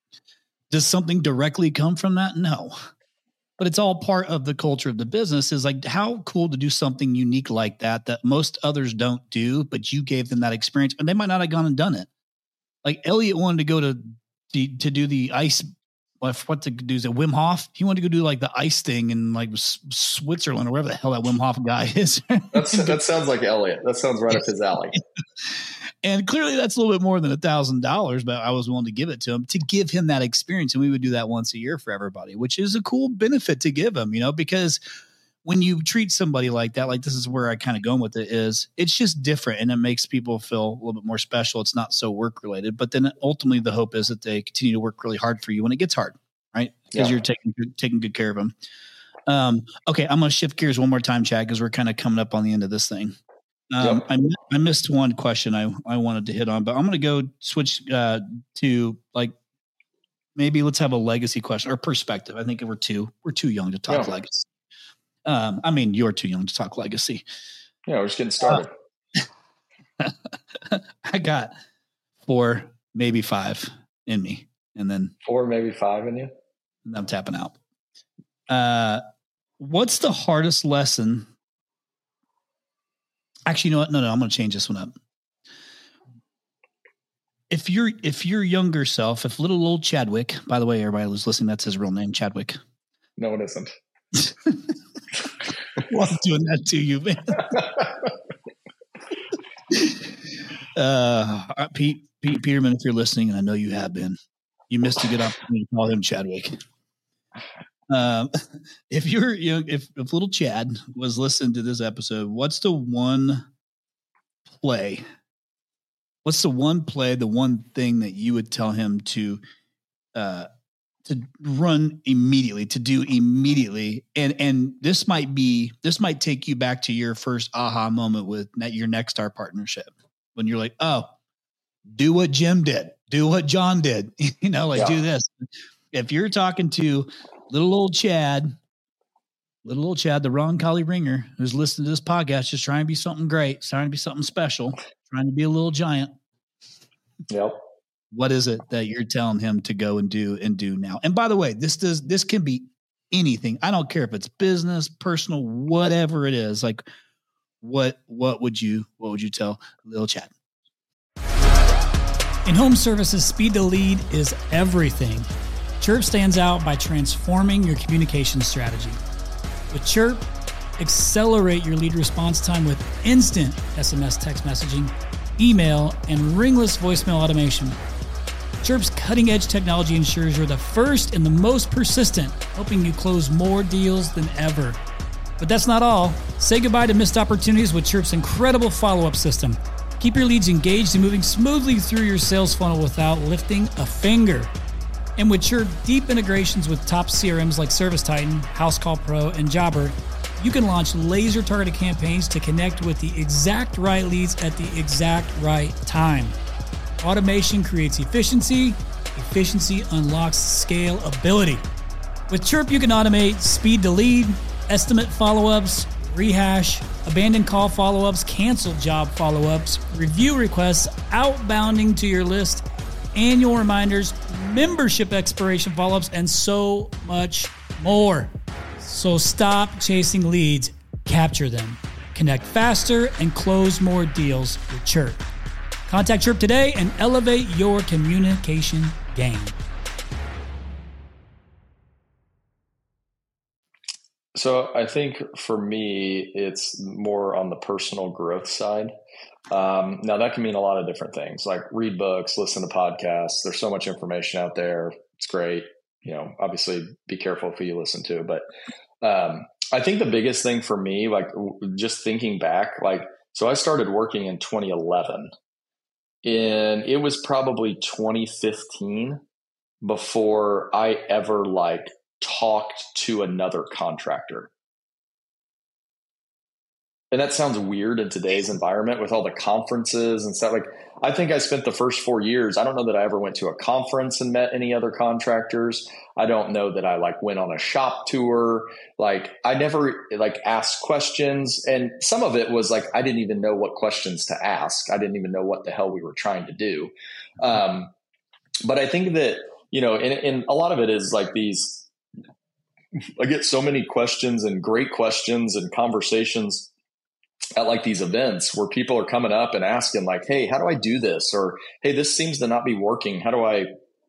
does something directly come from that? No, but it's all part of the culture of the business. Is like how cool to do something unique like that that most others don't do, but you gave them that experience, and they might not have gone and done it. Like Elliot wanted to go to the, to do the ice. What to do is it Wim Hof? He wanted to go do like the ice thing in like Switzerland or wherever the hell that Wim Hof guy is. That's, that sounds like Elliot. That sounds right up his alley. And clearly that's a little bit more than a thousand dollars, but I was willing to give it to him to give him that experience. And we would do that once a year for everybody, which is a cool benefit to give him, you know, because when you treat somebody like that, like this is where I kind of going with it is it's just different and it makes people feel a little bit more special. It's not so work related, but then ultimately the hope is that they continue to work really hard for you when it gets hard, right? Because yeah. you're taking, taking good care of them. Um, okay. I'm going to shift gears one more time, Chad, because we're kind of coming up on the end of this thing. Um, yep. I, I missed one question I, I wanted to hit on, but I'm going to go switch uh, to like, maybe let's have a legacy question or perspective. I think we're too, we're too young to talk yeah. legacy. Um, I mean, you're too young to talk legacy. Yeah, we're just getting started. Uh, I got four, maybe five in me, and then four, maybe five in you. And I'm tapping out. Uh, what's the hardest lesson? Actually, you know what? No, no, I'm going to change this one up. If you're if your younger self, if little old Chadwick, by the way, everybody who's listening, that's his real name, Chadwick. No, it isn't. Love doing that to you, man. uh, Pete, Pete Peterman, if you're listening, and I know you have been, you missed a good opportunity to call him Chadwick. Um, if you're, you know, if, if little Chad was listening to this episode, what's the one play? What's the one play, the one thing that you would tell him to, uh, to run immediately, to do immediately. And, and this might be, this might take you back to your first aha moment with your Nexstar partnership when you're like, oh, do what Jim did, do what John did, you know, like yeah. do this. if you're talking to little old Chad, little old Chad, the Ron Collie ringer, who's listening to this podcast, just trying to be something great, trying to be something special, trying to be a little giant. Yep. What is it that you're telling him to go and do and do now? And by the way, this does, this can be anything. I don't care if it's business, personal, whatever it is. Like what, what would you, what would you tell little Chad? In home services, speed to lead is everything. Chirp stands out by transforming your communication strategy. With Chirp, accelerate your lead response time with instant S M S text messaging, email, and ringless voicemail automation. Chirp's cutting-edge technology ensures you're the first and the most persistent, helping you close more deals than ever. But that's not all. Say goodbye to missed opportunities with Chirp's incredible follow-up system. Keep your leads engaged and moving smoothly through your sales funnel without lifting a finger. And with Chirp deep integrations with top C R Ms like ServiceTitan, HouseCall Pro, and Jobber, you can launch laser-targeted campaigns to connect with the exact right leads at the exact right time. Automation creates efficiency. Efficiency unlocks scalability. With Chirp, you can automate speed to lead, estimate follow-ups, rehash, abandoned call follow-ups, canceled job follow-ups, review requests, outbounding to your list, annual reminders, membership expiration follow-ups, and so much more. So stop chasing leads, capture them. Connect faster and close more deals with Chirp. Contact Chirp today and elevate your communication game. So I think for me, it's more on the personal growth side. Um, now that can mean a lot of different things, like read books, listen to podcasts. There's so much information out there. It's great. You know, obviously be careful who you listen to, but um, I think the biggest thing for me, like just thinking back, like, so I started working in twenty eleven and it was probably twenty fifteen before I ever like talked to another contractor. And that sounds weird in today's environment with all the conferences and stuff. Like, I think I spent the first four years, I don't know that I ever went to a conference and met any other contractors. I don't know that I like went on a shop tour. Like, I never like asked questions. And some of it was like, I didn't even know what questions to ask. I didn't even know what the hell we were trying to do. Um, but I think that, you know, and, and a lot of it is like these, I get so many questions and great questions and conversations at like these events where people are coming up and asking like, hey, how do I do this? Or, hey, this seems to not be working. How do I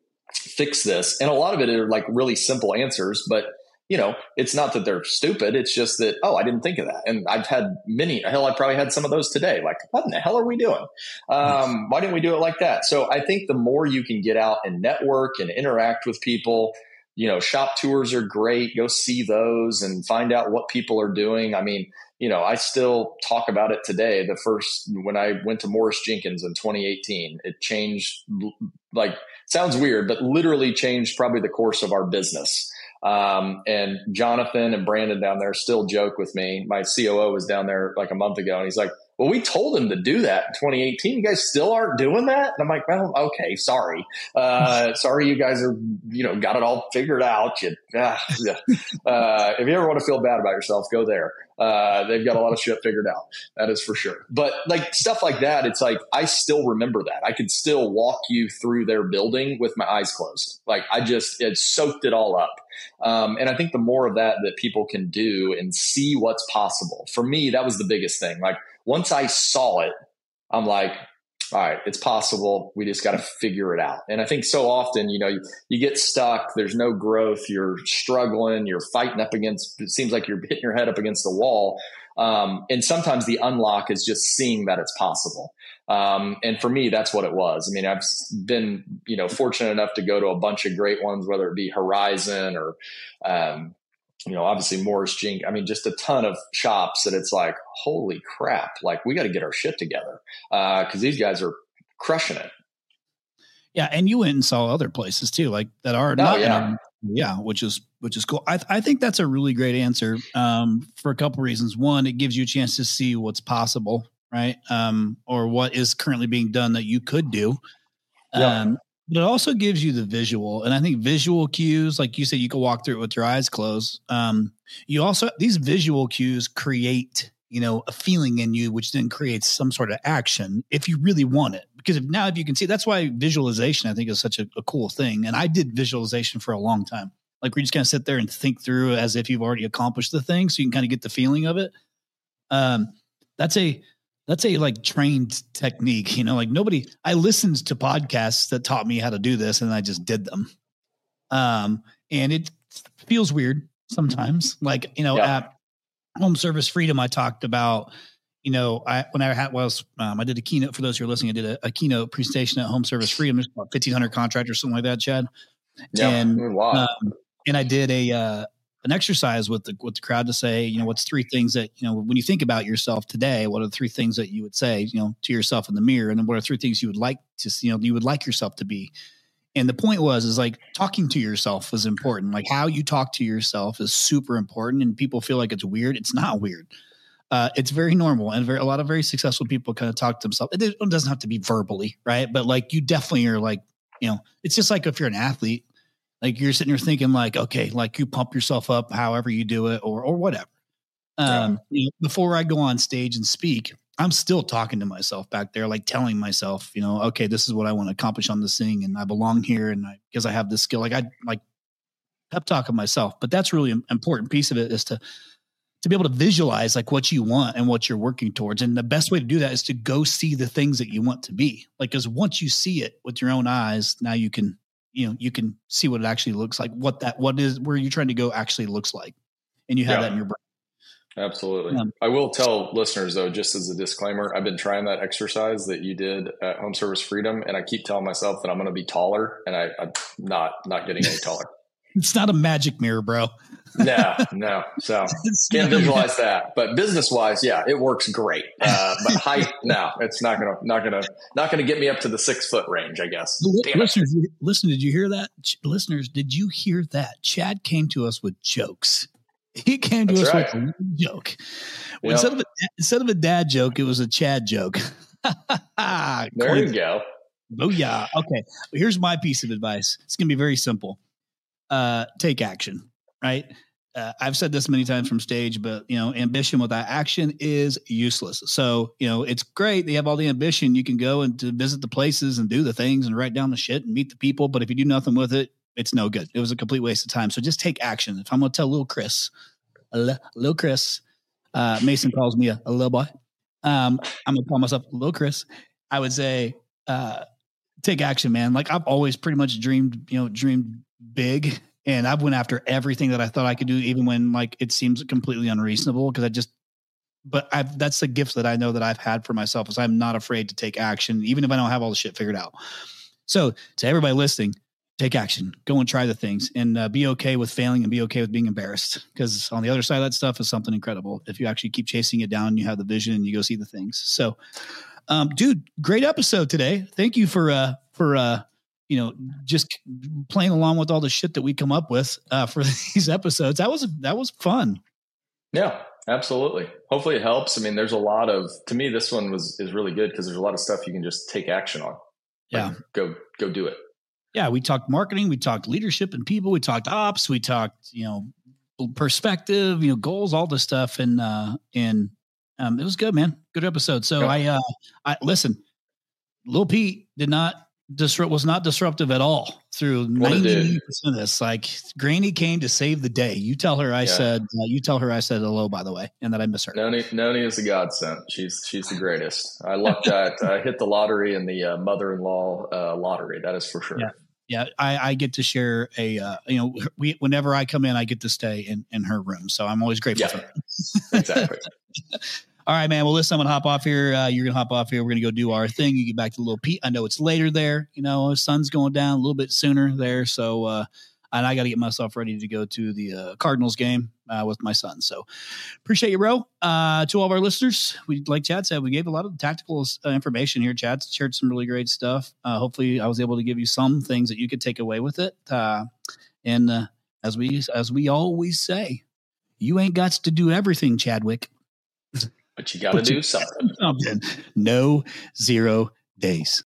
fix this? And a lot of it are like really simple answers, but you know, it's not that they're stupid. It's just that, oh, I didn't think of that. And I've had many, hell, I probably had some of those today. Like, what in the hell are we doing? Um, why didn't we do it like that? So I think the more you can get out and network and interact with people, you know, shop tours are great. Go see those and find out what people are doing. I mean, you know, I still talk about it today. The first, when I went to Morris Jenkins in twenty eighteen, it changed, like, sounds weird, but literally changed probably the course of our business. Um, and Jonathan and Brandon down there still joke with me. My C O O was down there like a month ago and he's like, well, we told him to do that in twenty eighteen. You guys still aren't doing that? And I'm like, well, okay, sorry. Uh, sorry, you guys are, you know, got it all figured out. You, ah, yeah. uh, if you ever want to feel bad about yourself, go there. Uh, they've got a lot of shit figured out. That is for sure. But like stuff like that, it's like, I still remember that. I could still walk you through their building with my eyes closed. Like I just, it soaked it all up. Um, and I think the more of that that people can do and see what's possible, for me, that was the biggest thing. Like once I saw it, I'm like, all right, it's possible. We just got to figure it out. And I think so often, you know, you, you get stuck. There's no growth. You're struggling. You're fighting up against, it seems like you're hitting your head up against the wall. Um, and sometimes the unlock is just seeing that it's possible. Um, and for me, that's what it was. I mean, I've been, you know, fortunate enough to go to a bunch of great ones, whether it be Horizon or, um, you know, obviously Morris Jenkins. I mean, just a ton of shops that it's like, holy crap, like we got to get our shit together. Uh, cause these guys are crushing it. Yeah. And you went and saw other places too, like that are oh, not, yeah. in, yeah, which is, which is cool. I, I think that's a really great answer, um, for a couple reasons. One, it gives you a chance to see what's possible, right? Um, or what is currently being done that you could do. Yeah. Um, But it also gives you the visual. And I think visual cues, like you said, you can walk through it with your eyes closed. Um, you also, these visual cues create, you know, a feeling in you, which then creates some sort of action if you really want it. Because if, now if you can see, that's why visualization, I think, is such a, a cool thing. And I did visualization for a long time. Like we just kind of sit there and think through as if you've already accomplished the thing. So you can kind of get the feeling of it. Um, that's a, that's a like trained technique, you know, like nobody, I listened to podcasts that taught me how to do this and I just did them. Um, and it feels weird sometimes. Like, you know, yeah. at Home Service Freedom, I talked about, you know, I, when I had, was, um, I did a keynote for those who are listening. I did a, a keynote presentation at Home Service Freedom. There's about fifteen hundred contractors, something like that, Chad. Yeah. And, wow. um, and I did a, uh, an exercise with the, with the crowd to say, you know, what's three things that, you know, when you think about yourself today, what are the three things that you would say, you know, to yourself in the mirror? And then what are three things you would like to, you know, you would like yourself to be? And the point was, is like talking to yourself is important. Like how you talk to yourself is super important, and people feel like it's weird. It's not weird. Uh, it's very normal, and very, a lot of very successful people kind of talk to themselves. It doesn't have to be verbally, right? But like you definitely are like, you know, it's just like if you're an athlete, like you're sitting here thinking like, okay, like you pump yourself up however you do it or or whatever. Um, yeah. you know, before I go on stage and speak, I'm still talking to myself back there, like telling myself, you know, okay, this is what I want to accomplish on this thing, and I belong here, and I because I have this skill. Like I like pep talking myself, but that's really an important piece of it is to to be able to visualize like what you want and what you're working towards. And the best way to do that is to go see the things that you want to be. Like, because once you see it with your own eyes, now you can. you know, you can see what it actually looks like, what that, what is, where you're trying to go actually looks like. And you have yeah. that in your brain. Absolutely. Um, I will tell listeners though, just as a disclaimer, I've been trying that exercise that you did at Home Service Freedom. And I keep telling myself that I'm going to be taller, and I, I'm not, not getting any taller. It's not a magic mirror, bro. no, no. So can't visualize that, but business wise, yeah, it works great. Uh, but height, no, it's not going to, not going to, not going to get me up to the six foot range, I guess. Damn listeners, it. listen, did you hear that? Ch- listeners, did you hear that? Chad came to us with jokes. He came to That's us right. with a joke. Well, yep. Instead of a, instead of a dad joke, it was a Chad joke. There you go. Oh yeah. Okay. Well, here's my piece of advice. It's going to be very simple. Uh, take action, right? Uh, I've said this many times from stage, but you know, ambition without action is useless. So, you know, it's great. They have all the ambition. You can go and to visit the places and do the things and write down the shit and meet the people. But if you do nothing with it, it's no good. It was a complete waste of time. So just take action. If I'm going to tell little Chris, little Chris, uh, Mason calls me a, a little boy. Um, I'm going to call myself little Chris. I would say, uh, take action, man. Like I've always pretty much dreamed, you know, dreamed big, and I've went after everything that I thought I could do, even when like it seems completely unreasonable. Because I just, but I've that's the gift that I know that I've had for myself is I'm not afraid to take action, even if I don't have all the shit figured out. So to everybody listening, take action, go and try the things, and uh, be okay with failing and be okay with being embarrassed. Because on the other side of that stuff is something incredible. If you actually keep chasing it down, you have the vision and you go see the things. So, um, dude, great episode today. Thank you for uh, for. Uh, you know, just playing along with all the shit that we come up with uh, for these episodes. That was, that was fun. Yeah, absolutely. Hopefully it helps. I mean, there's a lot of, to me, this one was, is really good because there's a lot of stuff you can just take action on. Yeah. Like, go, go do it. Yeah. We talked marketing, we talked leadership and people, we talked ops, we talked, you know, perspective, you know, goals, all this stuff. And, uh, and, um, it was good, man. Good episode. So yeah. I, uh, I listen, Lil Pete did not, Disrupt was not disruptive at all through ninety percent of this. Like Granny came to save the day. You tell her I yeah. said, uh, you tell her I said hello, by the way, and that I miss her. Noni, Noni is a godsend. She's, she's the greatest. I love that. I hit the lottery in the uh, mother-in-law uh, lottery. That is for sure. Yeah. Yeah. I, I get to share a, uh, you know, we, whenever I come in, I get to stay in, in her room. So I'm always grateful yeah. for her. Exactly. All right, man. Well, listen, I'm going to hop off here. Uh, you're going to hop off here. We're going to go do our thing. You get back to Little Pete. I know it's later there. You know, the sun's going down a little bit sooner there. So, uh, and I got to get myself ready to go to the uh, Cardinals game uh, with my son. So appreciate you, bro. Uh, to all of our listeners, we like Chad said, we gave a lot of tactical uh, information here. Chad shared some really great stuff. Uh, hopefully I was able to give you some things that you could take away with it. Uh, and uh, as we, as we always say, you ain't got to do everything, Chadwick. But you got to do something. something. No zero days.